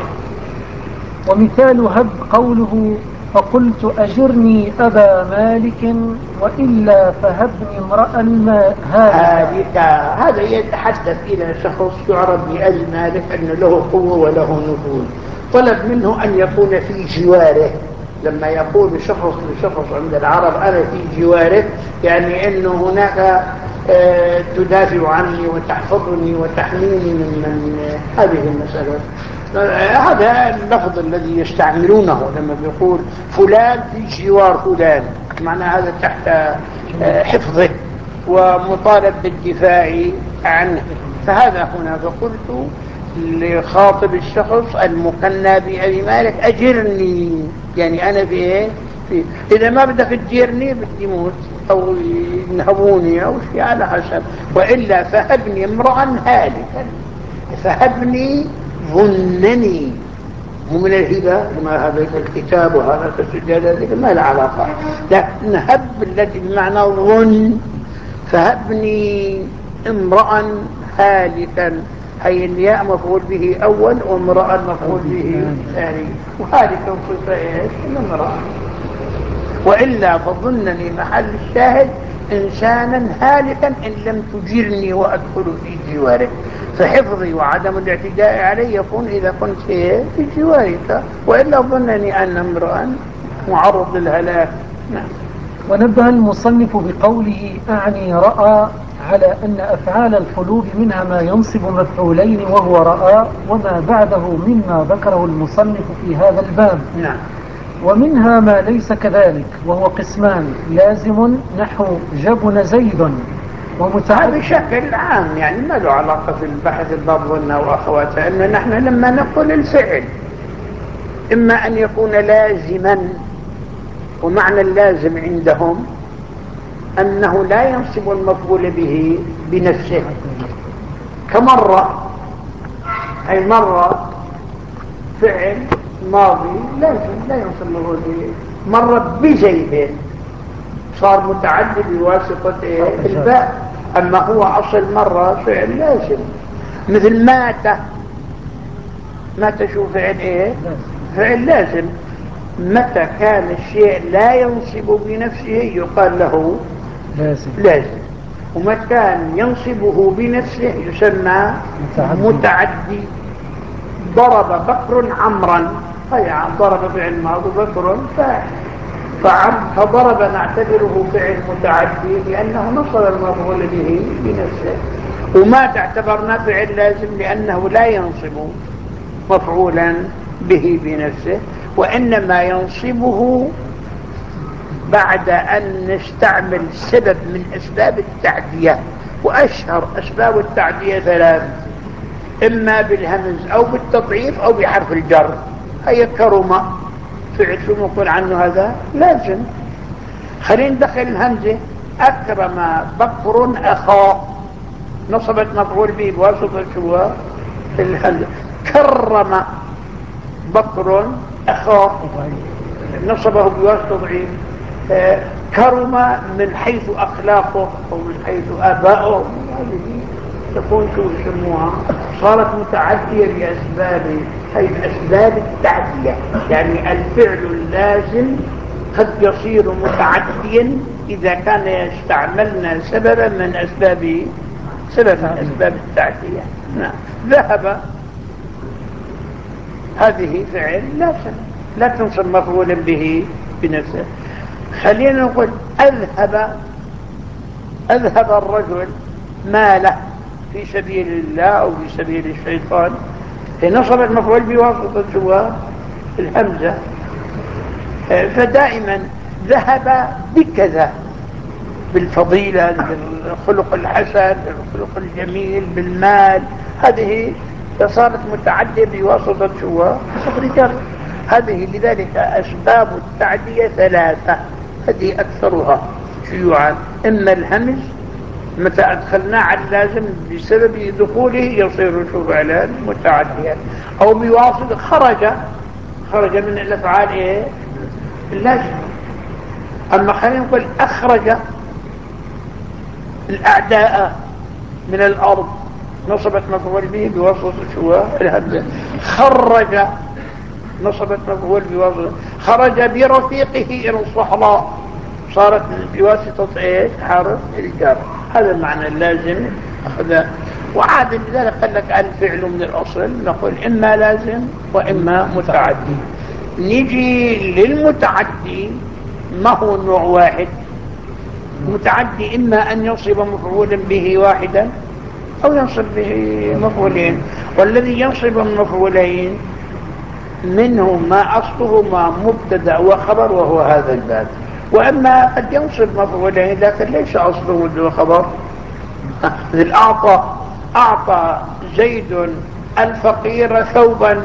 ومثال هب قوله فقلت أجرني أبا مالك وإلا فهبني امرأ ما هالكا. هذا يتحدث إلى شخص يعرف بأبي مالك أن له قوة وله نفوذ، طلب منه أن يكون في جواره. لما يقول شخص لشخص عند العرب أنا في جوارك، يعني أنه هناك آه تدافع عني وتحفظني وتحميني من, من آه هذه المسألة. آه هذا اللفظ الذي يستعملونه لما بيقول فلان في جوار فلان، معنى هذا تحت آه حفظه ومطالب بالدفاع عنه. فهذا هنا فقلت لخاطب الشخص المكنى بأبي مالك أجرني، يعني أنا في إيه في إذا ما بدك تجيرني بدي موت أو ينهبوني أو شيء على حسب، وإلا فهبني امرأ هالكا. فهبني ظنني مو من الهبة لما هذا الكتاب وهذا السجاد هذه ما له علاقة، لكن هب الذي بمعنى ظن. فهبني امرأ هالكا، هي الياء مفعول به أول وامرأ مفعول به ثاني، وهالكا صفة ايش امرأة. وإلا فظنني محل الشاهد إنسانا هالكا إن لم تجرني وأدخل في جوارك، فحفظي وعدم الاعتداء علي يكون إذا كنت في جوارك، وإلا ظنني أن امرأ معرض للهلاك. نعم. ونبه المصنف بقوله أعني رأى على أن أفعال القلوب منها ما ينصب مفعولين وهو رأى، وما بعده مما ذكره المصنف في هذا الباب. نعم. ومنها ما ليس كذلك وهو قسمان لازم نحو جبن زيد ومتعد بشكل عام، يعني ما له علاقة في البحث الضبطنا وأخواتها، أن نحن لما نقول الفعل إما أن يكون لازما، ومعنى اللازم عندهم أنه لا ينصب المفعول به بنفسه، كمرة، أي مرة فعل ماضي لازم لا ينصب المفعول به. مرة بزيد صار متعدد بواسطة الباء، أما هو أصل مرة فعل لازم، مثل مات. مات شو فعل إيه؟ فعل لازم. متى كان الشيء لا ينصب بنفسه يقال له لازم, لازم. ومتى كان ينصبه بنفسه يسمى متعدي, متعدي. ضرب بكر عمرا، أي ضرب فعل ماضي بكر فاعل، فضرب نعتبره فعل متعدي لأنه نصب المفعول به بنفسه. وما تعتبرنا فعل لازم لأنه لا ينصب مفعولا به بنفسه، وإنما ينصبه بعد أن نستعمل سبب من أسباب التعدية. وأشهر أسباب التعدية ثلاث: إما بالهمز أو بالتضعيف أو بحرف الجر. هي كرم فعل شو نقول عنه هذا لازم. خلينا ندخل الهمزة. أكرم بكر أخاه، نصبت مفعول به بواسطة شو؟ الهمزة. كرم بكر أخاه، نصبه بواسطة ضعيف. آه كرم من حيث أخلاقه أو من حيث آبائه، هذه تكون شو يسموها، صارت متعدية بأسباب، هي أسباب التعدية. يعني الفعل اللازم قد يصير متعديا إذا كان يستعملنا سببا من أسباب سبب من أسباب التعدية. نعم. ذهب، هذه فعل لازم لا تنصب مفعولا به بنفسه. خلينا نقول أذهب، أذهب الرجل ماله في سبيل الله أو في سبيل الشيطان، نصب المفعول بواسطة شو؟ الهمزة. فدائما ذهب بكذا، بالفضيلة، بالخلق الحسن، بالخلق الجميل، بالمال، هذه صارت متعدية بواسطة شو؟ الرجال. هذه لذلك أسباب التعدية ثلاثة، هذه أكثرها شيوعا. إما الهمز متى أدخلنا على اللازم بسبب دخوله يصير شو فعلا متعديا، أو بواسطة خرج، خرج من الأفعال إيه؟ اللازم. أما خلينا نقول أخرج الأعداء من الأرض، نصبت مفعول به بواسطة شو؟ الهمزة. خرج نصبت مفعول بواسطة، خرج برفيقه إلى الصحراء، صارت بواسطة ايش؟ حرف الجر. هذا المعنى اللازم أخذ. وعاد لذلك قال لك الفعل من الأصل نقول إما لازم وإما متعدي. نجي للمتعدي، ما هو نوع واحد. متعدي إما أن ينصب مفعولا به واحدا أو ينصب به مفعولين، والذي ينصب المفعولين منه ما أصلهما مبتدأ وخبر وهو هذا الباب. وأما قد ينصب مفعولين لكن ليس أصله مبتدأ وخبر. مثل أعطى، أعطى زيد الفقير ثوبا،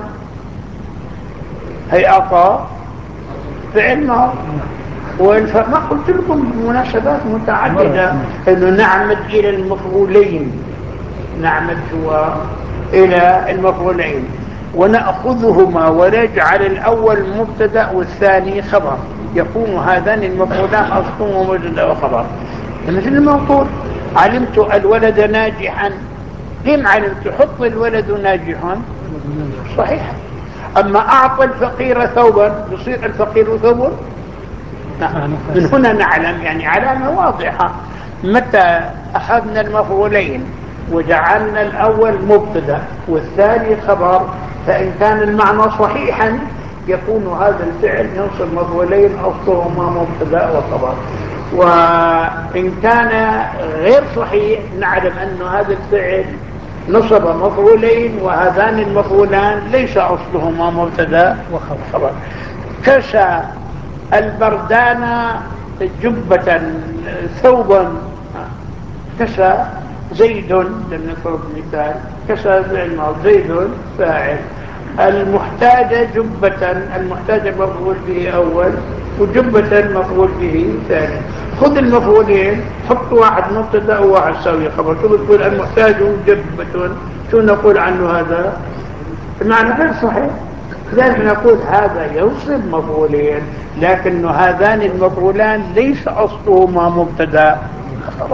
هي أعطى فعل ما ما قلت لكم بمناسبات متعددة أنه نعمد إلى المفعولين، نعمد هو إلى المفعولين ونأخذهما ونجعل الأول مبتدأ والثاني خبر، يكون هذان المفعولان أصلهما مبتدأ وخبر. مثل ما نقول علمت الولد ناجحا، لم علمت حط الولد ناجحا صحيح. أما أعطى الفقير ثوبا يصير الفقير ثوب. من هنا نعلم يعني علامة واضحة، متى أخذنا المفعولين وجعلنا الأول مبتدأ والثاني خبر، فإن كان المعنى صحيحا يكون هذا الفعل ينصب مفعولين أصلهما مبتدأ وخبر. وإن كان غير صحيح نعلم أن هذا الفعل نصب مفعولين وهذان المفعولان ليس أصلهما مبتدأ وخبر. كسى البردان جبة ثوبا، كسى زيد، لم نضرب مثال، كسى فعل زيد فاعل. المحتاج جبة، المحتاج مفعول به أول وجبة مفعول به ثاني. خذ المفعولين حط واحد مبتدا وواحد ساوي خبر، شو بتقول؟ المحتاج جبة، شو نقول عنه هذا؟ المعنى غير صحيح. لذلك نقول هذا ينصب مفعولين لكن هذان المفعولان ليس أصلهما مبتدا خبر.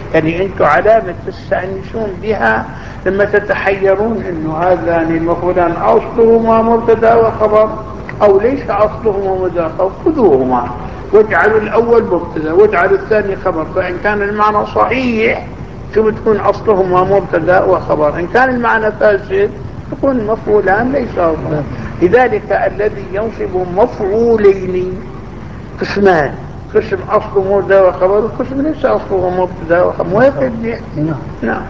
يعني أنتم علامة تستأنسون بها لما تتحيرون إنه هذان المفعولان أصلهما مبتدا وخبر أو ليس أصلهما مبتدا وخبر، خذوهما واجعلوا الأول مبتدا واجعلوا الثاني خبر، فإن كان المعنى صحيح ثم تكون أصلهما مبتدا وخبر، إن كان المعنى فاسد تكون مفعولان ليس أصلا. لذلك الذي ينصب مفعولين قسمان، قسم أصله مبتدا وخبر وقسم ليس أصله مبتدا وخبر، موافق؟ نعم. نعم.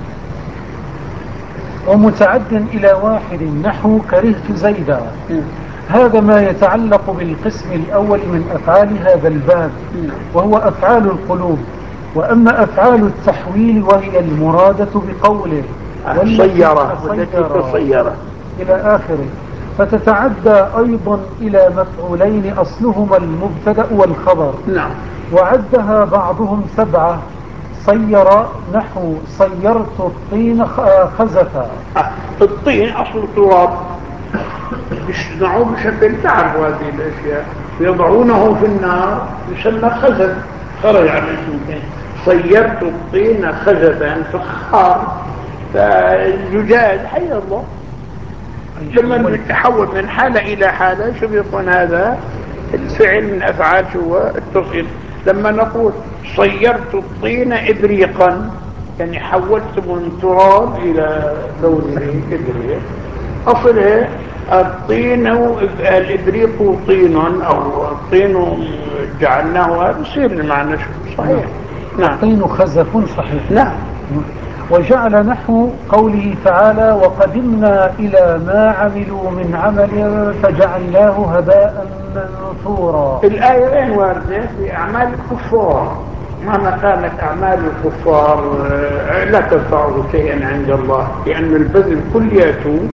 ومتعد إلى واحد نحو كرهت زيدا، هذا ما يتعلق بالقسم الأول من أفعال هذا الباب، وهو أفعال القلوب. وأما أفعال التحويل وهي المرادة بقوله صيرة والتي تصيرة إلى آخره، فتتعدى أيضا إلى مفعولين أصلهما المبتدأ والخبر. نعم. وعدها بعضهم سبعة. صير نحو صيرت الطين خزفا. الطين أصل التراب، يصنعوه بشكل، تعرف هذه الأشياء، يضعونه في النار يسمى خزف، خرج عن اسمه. صيرت الطين خزفا، فخار، فالزجاج، حي الله. لما نتحول من حالة إلى حالة شو بيكون هذا الفعل من أفعال شو التصير. لما نقول صيرت الطين إبريقا، يعني حولت من تراب إلى كونه إبريق. أصله الطين الإبريق طين، أو الطين جعلناه بصير المعنى شو صحيح. نعم. الطين خزف صحيح. نعم. وجعل نحو قوله تعالى وقدمنا إلى ما عملوا من عمل فجعلناه هباء منثورا. الآية وين واردة؟ في أعمال الكفار. مهما كانت أعمال الكفار لا تنفعه شيئا عند الله، لأن البذل كلياته